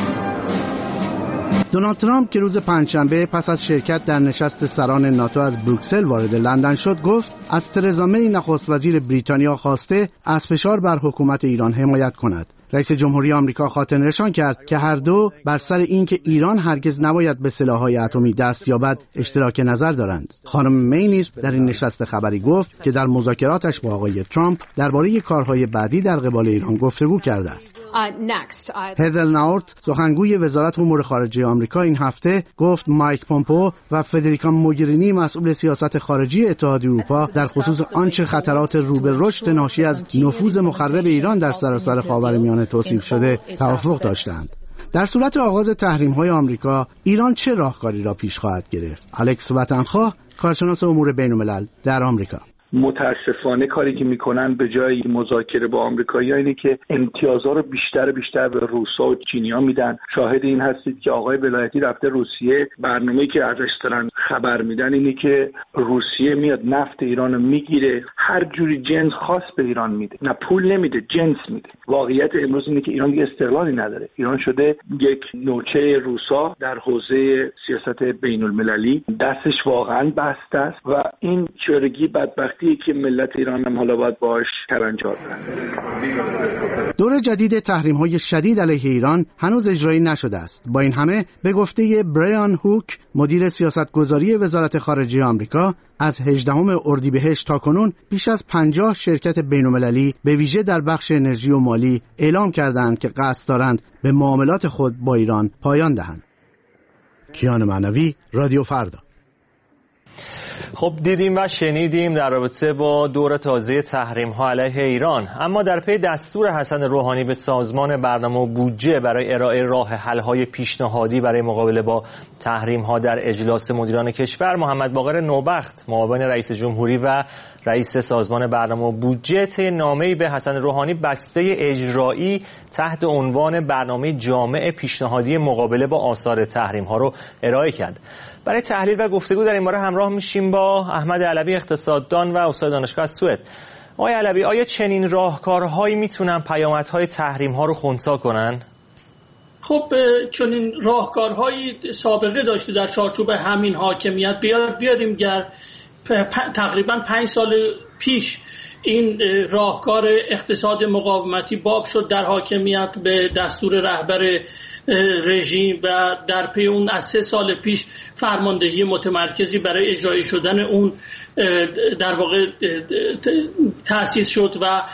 دونالد ترامپ که روز پنجشنبه پس از شرکت در نشست سران ناتو از بروکسل وارد لندن شد، گفت از ترزا می نخست وزیر بریتانیا خواسته از فشار بر حکومت ایران حمایت کند. رئیس جمهوری آمریکا خاطر نشان کرد که هر دو بر سر اینکه ایران هرگز نباید به سلاح‌های اتمی دست یابد اشتراک نظر دارند. خانم می نیز در این نشست خبری گفت که در مذاکراتش با آقای ترامپ درباره کارهای بعدی در قبال ایران گفتگو کرده است. هدر ناورت سخنگوی وزارت امور خارجه آمریکا این هفته گفت مایک پومپئو و فدریکا موگرینی مسئول سیاست خارجی اتحادیه اروپا در خصوص آنچه خطرات رو به رشد ناشی از نفوذ مخرب ایران در سراسر خاورمیانه توصیف شده توافق داشتند. در صورت آغاز تحریم‌های آمریکا، ایران چه راهکاری را پیش خواهد گرفت؟ الکس وطنخواه، کارشناس امور بین‌الملل در آمریکا. متاسفانه کاری که میکنن به جای مذاکره با آمریکایی‌ها اینه که امتیازها رو بیشتر به روسا و چینی‌ها میدن. شاهد این هستید که آقای ولایتی رفته روسیه، برنامه‌ای که ازش دارن خبر میدن اینه که روسیه میاد نفت ایرانو میگیره، هر جوری جنس خاص به ایران میده، نه پول نمیده، جنس میده. واقعیت امروز اینه که ایران دیگه استقلالی نداره. ایران شده یک نوچه روسا در حوزه سیاست بین‌المللی، دستش واقعا بسته است و این چرگی بدبختی سختی که ملت ایران هم حالا باید باهاش سرانجام بدن. دور جدید تحریم‌های شدید علیه ایران هنوز اجرایی نشده است. با این همه به گفته برایان هوک، مدیر سیاستگذاری وزارت خارجه آمریکا، از 18 اردیبهشت تاکنون بیش از 50 شرکت بین‌المللی به ویژه در بخش انرژی و مالی اعلام کردند که قصد دارند به معاملات خود با ایران پایان دهند. کیان معنوی، رادیو فردا. خب دیدیم و شنیدیم در رابطه با دور تازه تحریم‌ها علیه ایران، اما در پی دستور حسن روحانی به سازمان برنامه و بودجه برای ارائه راه حل‌های پیشنهادی برای مقابله با تحریم‌ها در اجلاس مدیران کشور، محمد باقر نوبخت معاون رئیس جمهوری و رئیس سازمان برنامه و بودجه طی نامه‌ای به حسن روحانی بسته اجرایی تحت عنوان برنامه جامع پیشنهادی مقابله با آثار تحریم‌ها رو ارائه کرد. برای تحلیل و گفتگو در این باره همراه میشیم با احمد علوی، اقتصاددان و استاد دانشگاه از سوئد. آقای علوی، آیا چنین راهکارهایی میتونن پیامدهای تحریم‌ها رو خنثی کنن؟ خب چنین راهکارهایی سابقه داشته در چارچوب همین حاکمیت. بیاریم تقریبا 5 سال پیش این راهکار اقتصاد مقاومتی باب شد در حاکمیت به دستور رهبر رژیم و در پی اون از 3 سال پیش فرماندهی متمرکزی برای اجرایی شدن اون در واقع تأسیس شد و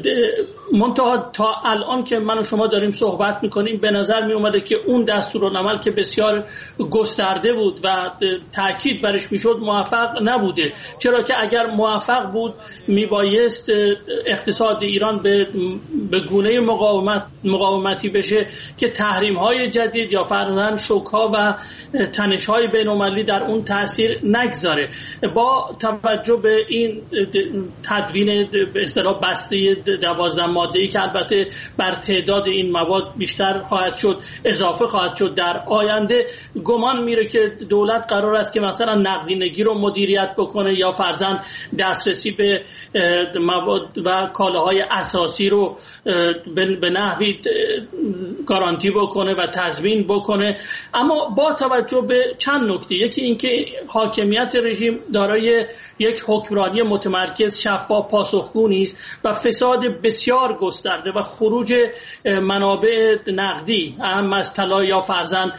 منتها تا الان که من و شما داریم صحبت میکنیم به نظر می اومده که اون دستورالعمل که بسیار گسترده بود و تاکید برش میشد موفق نبوده، چرا که اگر موفق بود میبایست اقتصاد ایران به گونه مقاومتی بشه که تحریم‌های جدید یا فرضاً شوک‌ها و تنش‌های بین‌المللی در اون تاثیر نگذاره. با توجه به این تدوین به اصطلاح بسته 12 ماده‌ای که البته بر تعداد این مواد بیشتر خواهد شد، اضافه خواهد شد در آینده، گمان میره که دولت قرار است که مثلا نقدینگی رو مدیریت بکنه یا فرضاً دسترسی به مواد و کالاهای اساسی رو به نحوی گارانتی بکنه و تضمین بکنه. اما با توجه به چند نکته، یکی اینکه حاکمیت رژیم دارای یک حکمرانی متمرکز شفاف پاسخگو نیست و فساد بسیار گسترده و خروج منابع نقدی اهم از طلا یا فرضاً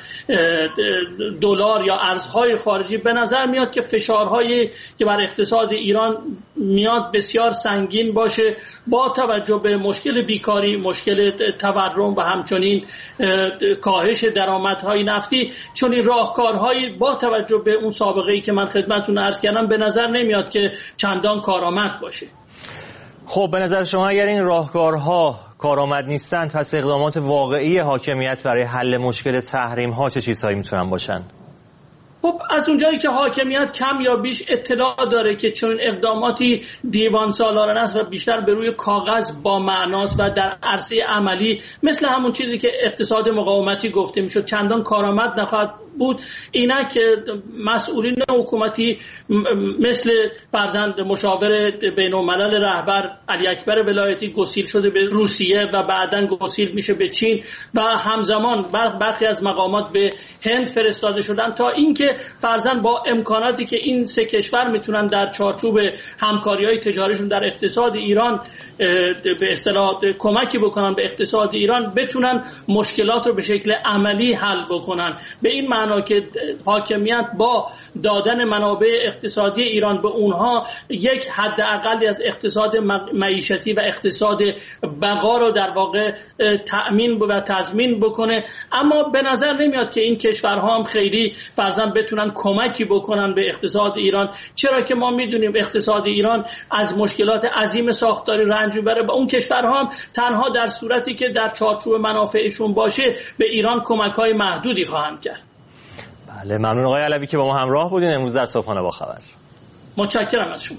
دلار یا ارزهای خارجی به نظر میاد که فشارهایی که بر اقتصاد ایران میاد بسیار سنگین باشه. با توجه به مشکل بیکاری، مشکل تورم و همچنین کاهش درآمدهای نفتی، چون این راهکارهایی با توجه به اون سابقه‌ای که من خدمتتون عرض کردم به نظر نمیاد که چندان کارآمد باشه. خب به نظر شما اگر این راهکارها کارآمد نیستند، پس اقدامات واقعی حاکمیت برای حل مشکل تحریم‌ها چه چیزهایی میتونن باشن؟ خب از اونجایی که حاکمیت کم یا بیش اطلاع داره که چون اقداماتی دیوان سالارانه است و بیشتر به روی کاغذ با معناست و در عرصه عملی مثل همون چیزی که اقتصاد مقاومتی گفته میشد چندان کارآمد نخواهد بود، اینک مسئولین حکومتی مثل فرزند مشاور بین‌الملل رهبر علی اکبر ولایتی گسیل شده به روسیه و بعداً گسیل میشه به چین و همزمان برخی از مقامات به هند فرستاده شدن، تا اینکه فرزند با امکاناتی که این 3 کشور میتونن در چارچوب همکاری‌های تجاریشون در اقتصاد ایران به اصطلاح کمکی بکنن به اقتصاد ایران، بتونن مشکلات رو به شکل عملی حل بکنن. به این معنا که حاکمیت با دادن منابع اقتصادی ایران به اونها یک حداقلی از اقتصاد معیشتی و اقتصاد بقا رو در واقع تأمین و تضمین بکنه. اما به نظر نمیاد که این کشورها هم خیلی فرضاً بتونن کمکی بکنن به اقتصاد ایران، چرا که ما میدونیم اقتصاد ایران از مشکلات عظیم ساختاری رنج میبره و اون کشورها هم تنها در صورتی که در چارچوب منافعشون باشه به ایران کمک‌های محدودی خواهند کرد. بله، ممنون آقای علوی که با ما همراه بودین امروز در صبحانه با خبر. متشکرم از شما.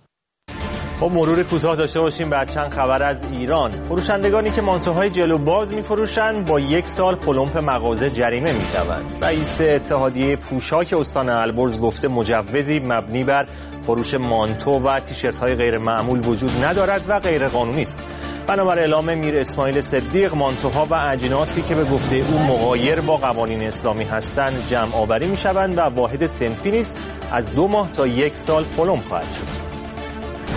خب مرور کوتاه داشته باشیم بعد چند خبر از ایران. فروشندگانی که مانتوهای جلو باز می‌فروشند با 1 سال پلمپ مغازه جریمه می‌شوند. رئیس اتحادیه پوشاک استان البرز گفته مجوزی مبنی بر فروش مانتو و تیشرت‌های غیر معمول وجود ندارد و غیر قانونی است. بنابر اعلام میر اسماعیل صدیق، مانتوها و اجناسی که به گفته او مغایر با قوانین اسلامی هستند جمع آوری می‌شوند و واحد صنفی نیز از 2 ماه تا 1 سال پلمپ خواهد شد.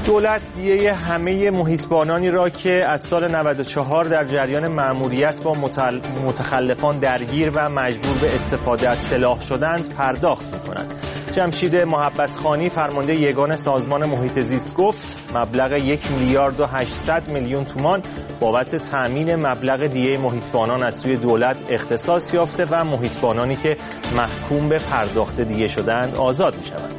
دولت دیه همه محیطبانانی را که از سال 94 در جریان مأموریت با متخلفان درگیر و مجبور به استفاده از سلاح شدند پرداخت می‌کند. جمشید محبتخانی فرمانده یگان سازمان محیط زیست گفت مبلغ 1,800,000,000 تومان بابت تأمین مبلغ دیه محیطبانان از سوی دولت اختصاص یافته و محیطبانانی که محکوم به پرداخت دیه شدند آزاد می‌شوند.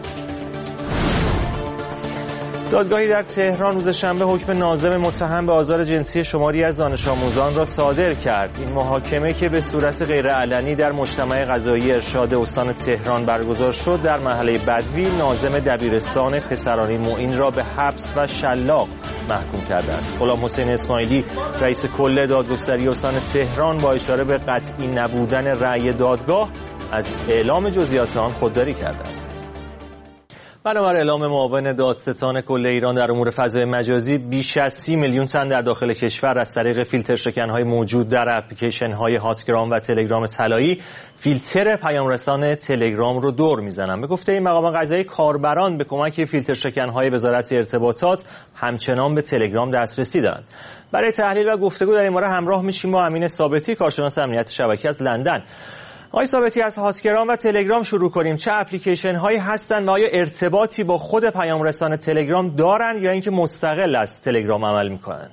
دادگاهی در تهران روز شنبه حکم ناظم متهم به آزار جنسی شماری از دانش آموزان را صادر کرد. این محاکمه که به صورت غیرعلنی در مجتمع قضایی ارشاد استان تهران برگزار شد در محله بدوی ناظم دبیرستان پسرانی معین را به حبس و شلاق محکوم کرده است. غلام حسین اسماعیلی رئیس کل دادگستری استان تهران با اشاره به قطعی نبودن رأی دادگاه از اعلام جزئیات آن خودداری کرده است. بنابر اعلام معاون دادستان کل ایران در امور فضای مجازی بیش از 30 میلیون تن در داخل کشور از طریق فیلتر شکن‌های موجود در اپلیکیشن‌های هاتگرام و تلگرام طلایی فیلتر پیامرسان تلگرام رو دور میزنن. به گفته این مقام قضایی کاربران به کمک فیلتر شکن‌های وزارت ارتباطات همچنان به تلگرام دسترسی دارند. برای تحلیل و گفتگو در این باره همراه میشیم با امین ثابتی کارشناس امنیت شبکه از لندن. آقای ثابتی از هاتگرام و تلگرام شروع کنیم. چه اپلیکیشن هایی هستند و آیا ارتباطی با خود پیام رسان تلگرام دارند یا اینکه مستقل از تلگرام عمل میکنند؟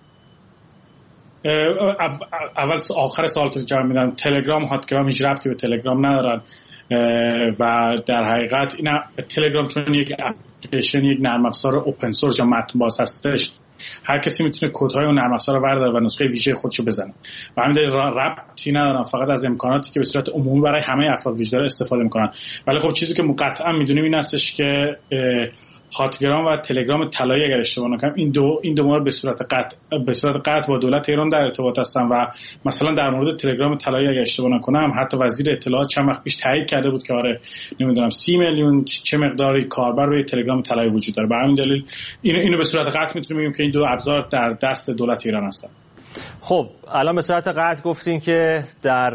اول آخر سوالتون جواب میدم. تلگرام هاتگرام هیچ ربطی به تلگرام ندارن و در حقیقت این تلگرام چون یک اپلیکیشن یک نرم افزار اوپن سورس یا متن باز هستش هر کسی میتونه کدهای اون نرم افزار رو برداره و نسخه ویژه خودشو بزنه و همین دلیل ربطی ندارن، فقط از امکاناتی که به صورت عمومی برای همه افراد وجود داره استفاده میکنن. ولی خب چیزی که قطعا میدونیم این هستش که هاتگرام و تلگرام طلایی اگر اشتباه نکنم این دو مورد به صورت قطع با دولت ایران در ارتباط هستن و مثلا در مورد تلگرام طلایی اگر اشتباه نکنم حتی وزیر اطلاعات چند وقت پیش تایید کرده بود که آره نمیدونم 30 میلیون چه مقداری کاربر روی تلگرام طلایی وجود داره. به همین دلیل اینو به صورت قطع میتونیم بگیم که این دو ابزار در دست دولت ایران هستن. خب الان به صورت قطع گفتین که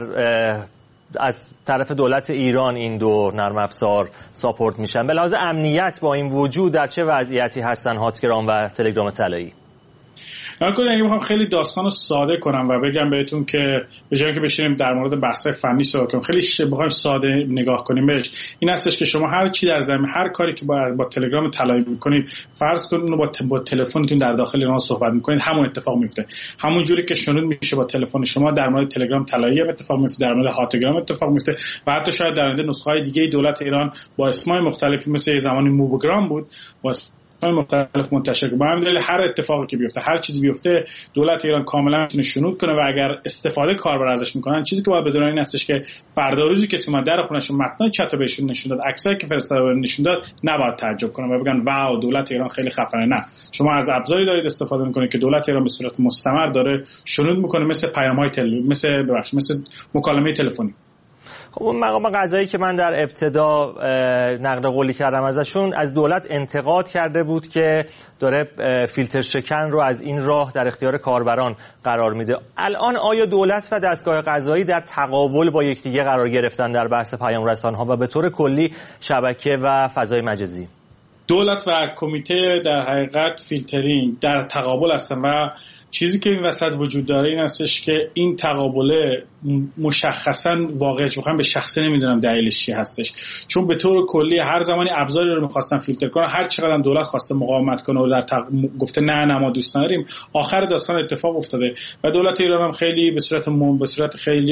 از طرف دولت ایران این دو نرم افزار ساپورت میشن. به لحاظ امنیت با این وجود در چه وضعیتی هستن هاتگرام و تلگرام طلایی؟ اگه بخوام خیلی داستانو ساده کنم و بگم بهتون که به جای اینکه بشینیم در مورد بحث فنی صحبت کنیم خیلی بخوایم ساده نگاه کنیم بهش این هستش که شما هر چی در زمین هر کاری که با تلگرام طلایی میکنید فرض کنید اونو با تلفنتون در داخل ایران صحبت میکنید همون اتفاق میفته. همون جوری که شنود میشه با تلفن شما در مورد تلگرام طلایی اتفاق میفته، در مورد هاتگرام اتفاق میفته و حتی شاید در آینده نسخه‌های دیگه دولت ایران با اسمای مختلفی مثل زمانی موبگرام بود با مختلف منتشر کنه. با همین دلیل هر اتفاقی که بیفته هر چیزی بیفته دولت ایران کاملا میتونه شنود کنه و اگر استفاده کاربر ازش میکنن چیزی که باید بدونن این هستش که فردا روزی کسی اومد در خونه‌ش متنای چت رو بهشون نشون داد عکسایی که فرستاده نشون داد نباید تعجب کنن و بگن واو دولت ایران خیلی خفنه. نه، شما از ابزاری دارید استفاده میکنید که دولت ایران به صورت مستمر داره شنود میکنه مثل پیام‌های مثل مکالمه تلفنی. خب اون مقام قضایی که من در ابتدا نقد قولی کردم ازشون از دولت انتقاد کرده بود که داره فیلتر شکن رو از این راه در اختیار کاربران قرار میده. الان آیا دولت و دستگاه قضایی در تقابل با یکدیگه قرار گرفتن در بحث پیام رسان‌ها و به طور کلی شبکه و فضای مجازی؟ دولت و کمیته در حقیقت فیلترینگ در تقابل هستن و چیزی که این وسط وجود داره این هستش که این تقابله مشخصاً واقعیت بخوام به شخصه نمیدونم دلیلش چی هستش، چون به طور کلی هر زمانی ابزاری رو می‌خواستن فیلتر کنن هر چقدر دولت خواسته مقاومت کنه و گفته نه ما دوست نداریم آخر داستان اتفاق افتاده و دولت ایران هم خیلی به صورت خیلی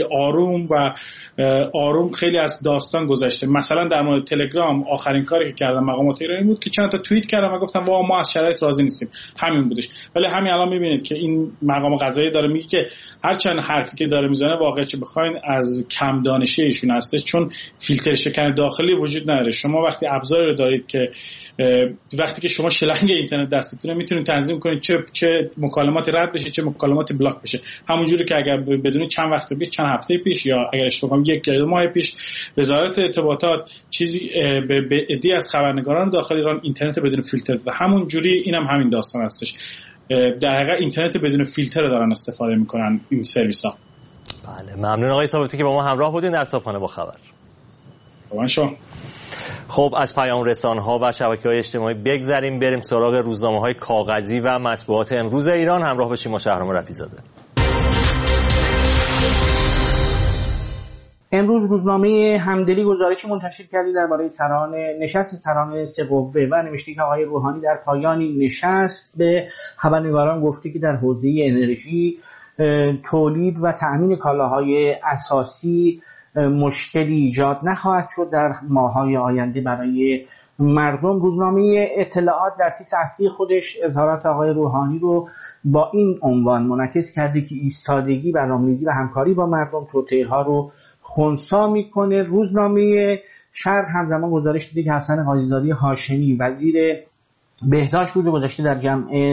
آروم خیلی از داستان گذشته. مثلا در مورد تلگرام آخرین کاری که کردن مقامات ایرانی بود که چند تا توییت کردن و گفتن ما از شرایط راضی نیستیم، همین بودش. ولی همین الان می‌بینید که این مقام قضایی داره میگه که هر چند حرفی که داره میزنه واقعا چه بخواین از کم دانشی ایشون هستش، چون فیلتر شکن داخلی وجود نداره. شما وقتی ابزاری رو دارید که وقتی که شما شلنگ اینترنت دستتونه میتونید تنظیم کنید چه مکالماتی رد بشه چه مکالماتی بلاک بشه، همونجوری که اگر بدونید چند وقت پیش چند هفته پیش یا اگر اشتباه کنم یک ماه پیش وزارت ارتباطات چیزی به عده‌ای از خبرنگاران داخل ایران اینترنت بدون فیلتر و همونجوری اینم همین داستان هستش. در حقیقت اینترنت بدون فیلتر دارن استفاده میکنن این سرویس ها. بله ممنون آقای ثابتی که با ما همراه بودین در صبحانه با خبر. شما. خب از پیام رسانه‌ها و شبکه‌های اجتماعی بگذریم بریم سراغ روزنامه‌های کاغذی و مطبوعات امروز ایران. همراه باشیم با شهرام رفیع‌زاده. امروز روزنامه همدلی گزارشی منتشر کردی درباره نشست سران سه قوه و نوشته که آقای روحانی در پایان نشست به خبرنگاران گفته که در حوزه انرژی، تولید و تأمین کالاهای اساسی مشکلی ایجاد نخواهد شد در ماه‌های آینده برای مردم. روزنامه اطلاعات در تیتر اصلی خودش اظهارات آقای روحانی رو با این عنوان منعکس کرده که ایستادگی، برنامه‌ریزی و همکاری با مردم توطئه‌ها رو خنثی میکنه. روزنامه شرق همزمان گزارش دیده که حسن قاضی‌زاده هاشمی وزیر بهداشت روز گذشته در جمع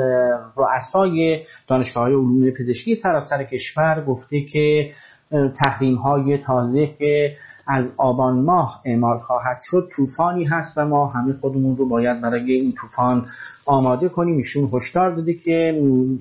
رؤسای دانشگاه‌های علوم پزشکی سراسر کشور گفته که تحریم‌های تازه که از آبان ماه اعمال خواهد شد طوفانی هست و ما همه خودمون رو باید برای این طوفان آماده کنیم. ایشون هشدار داده که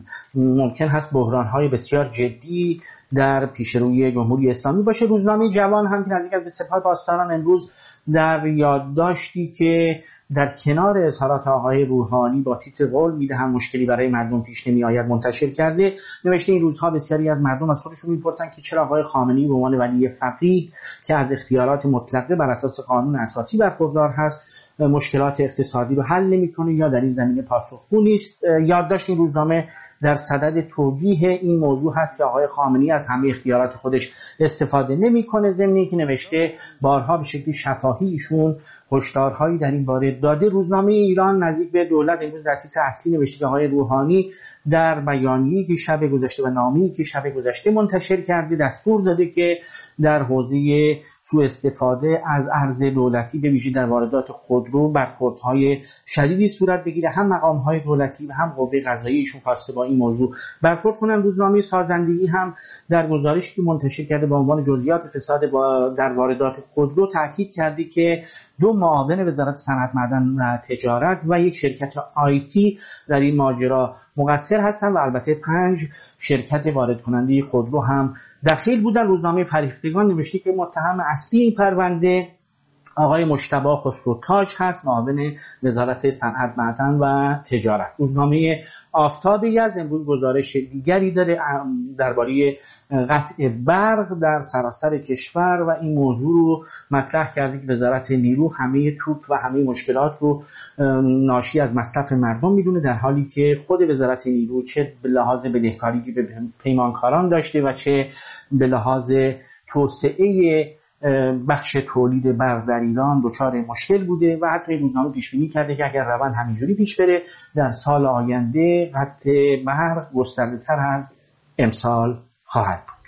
ممکن هست بحران‌های بسیار جدی در پیشروی جمهوری اسلامی باشه. روزنامه جوان هم که نزدیک از سپاه پاسداران امروز در یادداشتی که در کنار اظهارات آقای روحانی با تیتر قول میده هم مشکلی برای مردم پیش نمی آید منتشر کرده. نوشته این روزها بسیاری از مردم از خودشون میپرسن که چرا آقای خامنه‌ای به عنوان ولی فقیه که از اختیارات مطلقه بر اساس قانون اساسی برخوردار هست مشکلات اقتصادی رو حل نمی‌کنه یا در این زمینه پاسخگو نیست. یادداشت این روزنامه در صدد توجیه این موضوع هست که آقای خامنه‌ای از همه اختیارات خودش استفاده نمی‌کنه. ضمن اینکه نوشته بارها به شکلی شفاهی ایشون هشدارهایی در این باره داده. روزنامه ایران نزدیک به دولت امروز در تیتر اصلی نوشته که آقای روحانی در بیانیه‌ای که شب گذشته و نامه‌ای که شب گذشته منتشر کرده دستور داده که در حوزه سوء استفاده از ارز دولتی به ویژه در واردات خودرو برخوردهای شدیدی صورت بگیره. هم مقام‌های دولتی و هم قوه قضاییه ایشون خواسته با این موضوع برخورد کنن. روزنامه سازندگی هم در گزارشی که منتشر کرده با عنوان جزئیات فساد در واردات خودرو تاکید کرده که 2 معاون وزارت صنعت، معدن و تجارت و یک شرکت آیتی در این ماجرا مقصر هستند و البته 5 شرکت وارد کننده خودرو هم دخیل بودن. روزنامه فریختگان نوشته که متهم اصلی این پرونده آقای مجتبی خسروتاج هست، معاون وزارت صنعت، معدن و تجارت. روزنامه آفتاب یزد امروز گزارش دیگری داره درباره قطع برق در سراسر کشور و این موضوع رو مطرح کرده که وزارت نیرو همه توپ و همه مشکلات رو ناشی از مصرف مردم میدونه، در حالی که خود وزارت نیرو چه به لحاظ بدهکاری که به پیمانکاران داشته و چه به لحاظ توسعه بخش تولید برق در ایران دچار مشکل بوده و حتی روزنامه پیش بینی کرده که اگر روند همینجوری پیش بره در سال آینده قطع برق گسترده‌تر از امسال خواهد بود.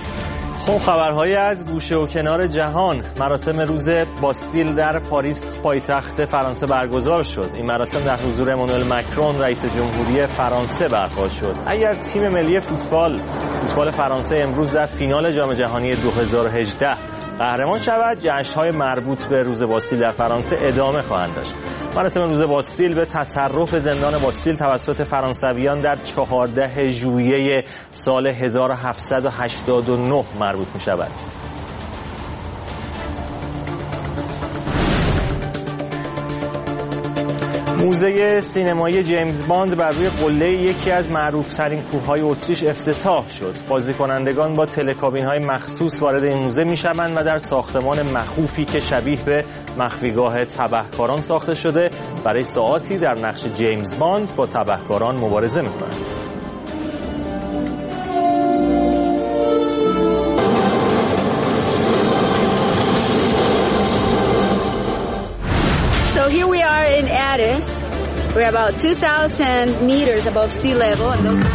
خب خبرهایی از گوشه و کنار جهان. مراسم روز باستیل در پاریس پایتخت فرانسه برگزار شد. این مراسم در حضور امانوئل مکرون رئیس جمهوری فرانسه برگزار شد. اگر تیم ملی فوتبال فرانسه امروز در فینال جام جهانی 2018 قهرمان شود، جشن‌های مربوط به روز باستیل در فرانسه ادامه خواهند داشت. مراسم روز باستیل به تصرف زندان باستیل توسط فرانسویان در 14 ژوئیه سال 1789 مربوط می‌شود. موزه سینمایی جیمز باند بر روی قله یکی از معروف‌ترین کوه‌های اتریش افتتاح شد. بازدیدکنندگان با تلکابین‌های مخصوص وارد این موزه می‌شوند و در ساختمان مخوفی که شبیه به مخفیگاه تبهکاران ساخته شده برای ساعاتی در نقش جیمز باند با تبهکاران مبارزه می‌کنند. So here we are in Addis. We're about 2,000 meters above sea level. And those...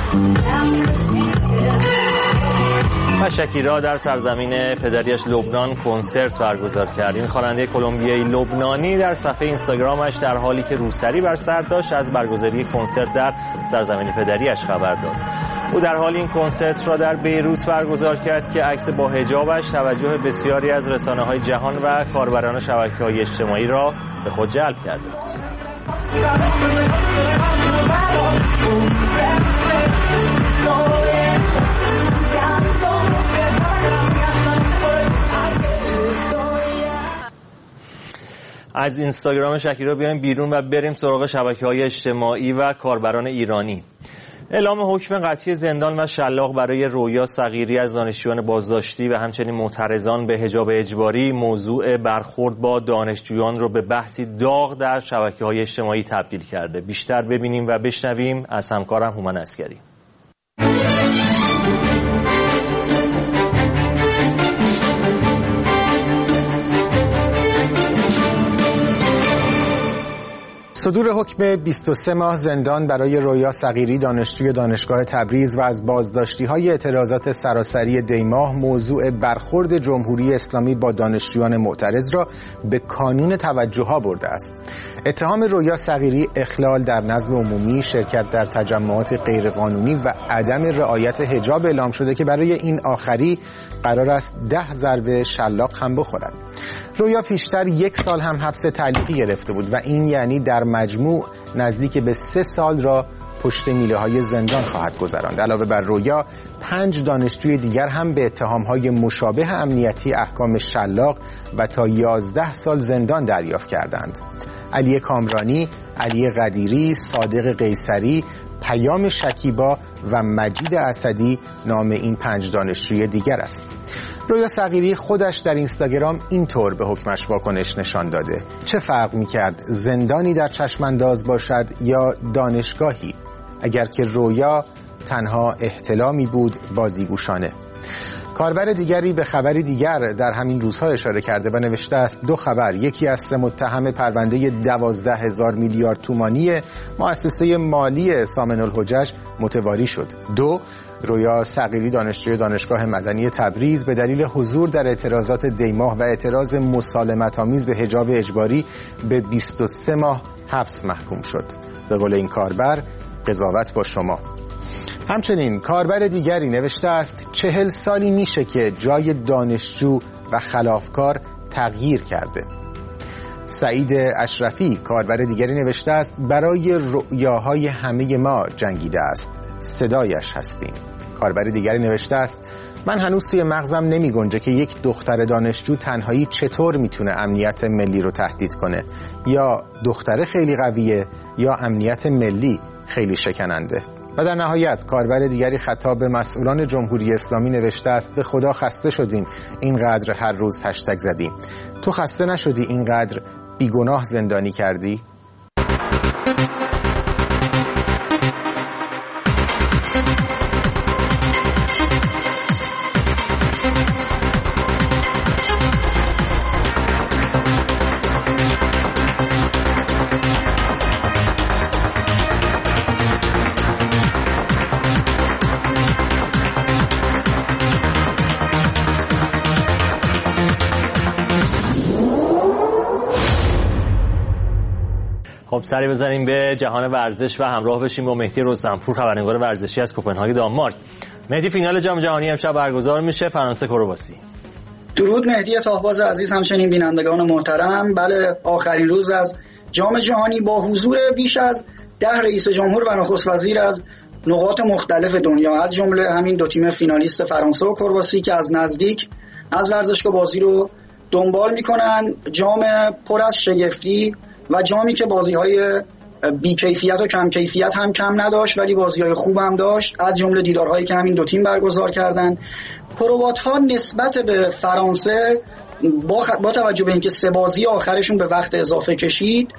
و شکیرا در سرزمین پدریش لبنان کنسرت برگزار کرد. این خواننده کلمبیایی لبنانی در صفحه اینستاگرامش در حالی که روسری بر سر داشت از برگزاری کنسرت در سرزمین پدریش خبر داد. او در حال این کنسرت را در بیروت برگزار کرد که عکس با حجابش توجه بسیاری از رسانه‌های جهان و کاربران شبکه‌های اجتماعی را به خود جلب کرده بود. از اینستاگرام شکیرا بیایم بیرون و بریم سراغ شبکه‌های اجتماعی و کاربران ایرانی. اعلام حکم قطعی زندان و شلاق برای رویا صغیری از دانشجویان بازداشتی و همچنین معترضان به حجاب اجباری موضوع برخورد با دانشجویان رو به بحثی داغ در شبکه‌های اجتماعی تبدیل کرده. بیشتر ببینیم و بشنویم از همکارم هومن عسکری. صدور حکم 23 ماه زندان برای رویا صغیری دانشجوی دانشگاه تبریز و از بازداشتی‌های اعتراضات سراسری دیماه موضوع برخورد جمهوری اسلامی با دانشجویان معترض را به کانون توجه‌ها برده است. اتهام رویا صغیری اخلال در نظم عمومی، شرکت در تجمعات غیرقانونی و عدم رعایت حجاب اعلام شده که برای این آخری قرار است 10 ضربه شلاق هم بخورد. رویا پیشتر 1 سال هم حبس تعلیقی گرفته بود و این یعنی در مجموع نزدیک به 3 سال را پشت میله های زندان خواهد گذراند. علاوه بر رویا 5 دانشجوی دیگر هم به اتهامهای مشابه امنیتی احکام شلاق و تا 11 سال زندان دریافت کردند. علی کامرانی، علی قدیری، صادق قیصری، پیام شکیبا و مجید اسدی نام این 5 دانشجوی دیگر است. رویا صغیری خودش در اینستاگرام اینطور به حکمش واکنش نشان داده: چه فرق می‌کرد زندانی در چشمانداز باشد یا دانشگاهی، اگر که رویا تنها احتلامی بود بازیگوشانه. کاربر دیگری به خبری دیگر در همین روزها اشاره کرده و نوشته است: 2 خبر، یکی از 3 متهم پرونده 12,000 میلیارد تومانی مؤسسه مالی سامن الحجج متواری شد. 2 رویا صغیری دانشجوی دانشگاه مدنی تبریز به دلیل حضور در اعتراضات دیماه و اعتراض مسالمت‌آمیز به حجاب اجباری به 23 ماه حبس محکوم شد. به قول این کاربر، قضاوت با شما. همچنین کاربر دیگری نوشته است: 40 سالی میشه که جای دانشجو و خلافکار تغییر کرده. سعید اشرفی کاربر دیگری نوشته است: برای رؤیاهای همه ما جنگیده است، صدایش هستیم. کاربر دیگری نوشته است: من هنوز توی مغزم نمی گنجه که یک دختر دانشجو تنهایی چطور میتونه امنیت ملی رو تهدید کنه. یا دختر خیلی قویه یا امنیت ملی خیلی شکننده. و در نهایت کاربر دیگری خطاب به مسئولان جمهوری اسلامی نوشته است: به خدا خسته شدیم اینقدر هر روز هشتگ زدیم. تو خسته نشدی اینقدر بیگناه زندانی کردی؟ خب سری بزنیم به جهان ورزش و همراه بشیم با مهدی رستمپور، خبرنگار ورزشی از کوپنهاگ دانمارک. مهدی، فینال جام جهانی امشب برگزار میشه، فرانسه کرواسی. درود مهدی تاهباز عزیز، همچنین بینندگان محترم. بله، آخرین روز از جام جهانی با حضور بیش از 10 رئیس جمهور و نخست وزیر از نقاط مختلف دنیا، از جمله همین 2 تیم فینالیست فرانسه و کرواسی که از نزدیک از ورزشگاه بازی رو دنبال میکنن. جام پر از شگفتی و جامی که بازی‌های بی‌کیفیت و کم کیفیت هم کم نداشت ولی بازی‌های خوب هم داشت، از جمله دیدارهایی که همین 2 تیم برگزار کردن. کروات‌ها نسبت به فرانسه با توجه به اینکه 3 بازی آخرشون به وقت اضافه کشید،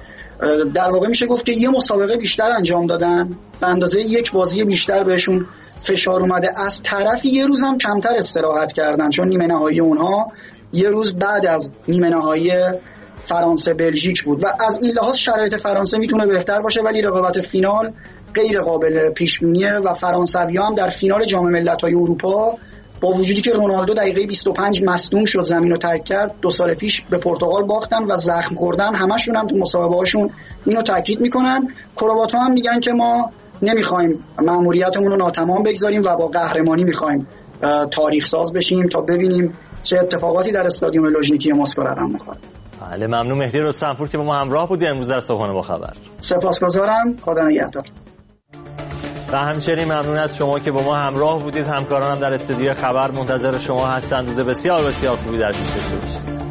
در واقع میشه گفت که یه مسابقه بیشتر انجام دادن، به اندازه 1 بازی بیشتر بهشون فشار اومده. از طرفی یه روز هم کمتر استراحت کردن، چون نیمه نهایی اونها یه روز بعد از نیمه نهایی فرانسه بلژیک بود و از این لحاظ شرایط فرانسه میتونه بهتر باشه، ولی رقابت فینال غیر قابل پیش بینیه و فرانسوی‌ها هم در فینال جام ملت‌های اروپا با وجودی که رونالدو دقیقه 25 مصدوم شد، زمین رو ترک کرد، 2 سال پیش به پرتغال باختن و زخم خوردن، همشون هم تو مسابقه‌هاشون اینو تاکید میکنن. کروات‌ها هم میگن که ما نمیخوایم مأموریتمون رو ناتمام بگذاریم و با قهرمانی میخوایم تاریخ ساز بشیم تا ببینیم چه اتفاقاتی در استادیوم لوژنیکی مسکو رقم میخوره. بله، ممنون مهدی رستمپور که با ما همراه بودی امروز در صبحانه با خبر. سپاسگزارم، خدا نگهدار. و همچنین ممنون از شما که با ما همراه بودید. همکارانم در استودیو خبر منتظر شما هستند. روز بسیار بسیار خوبی در پیش داشته باشید.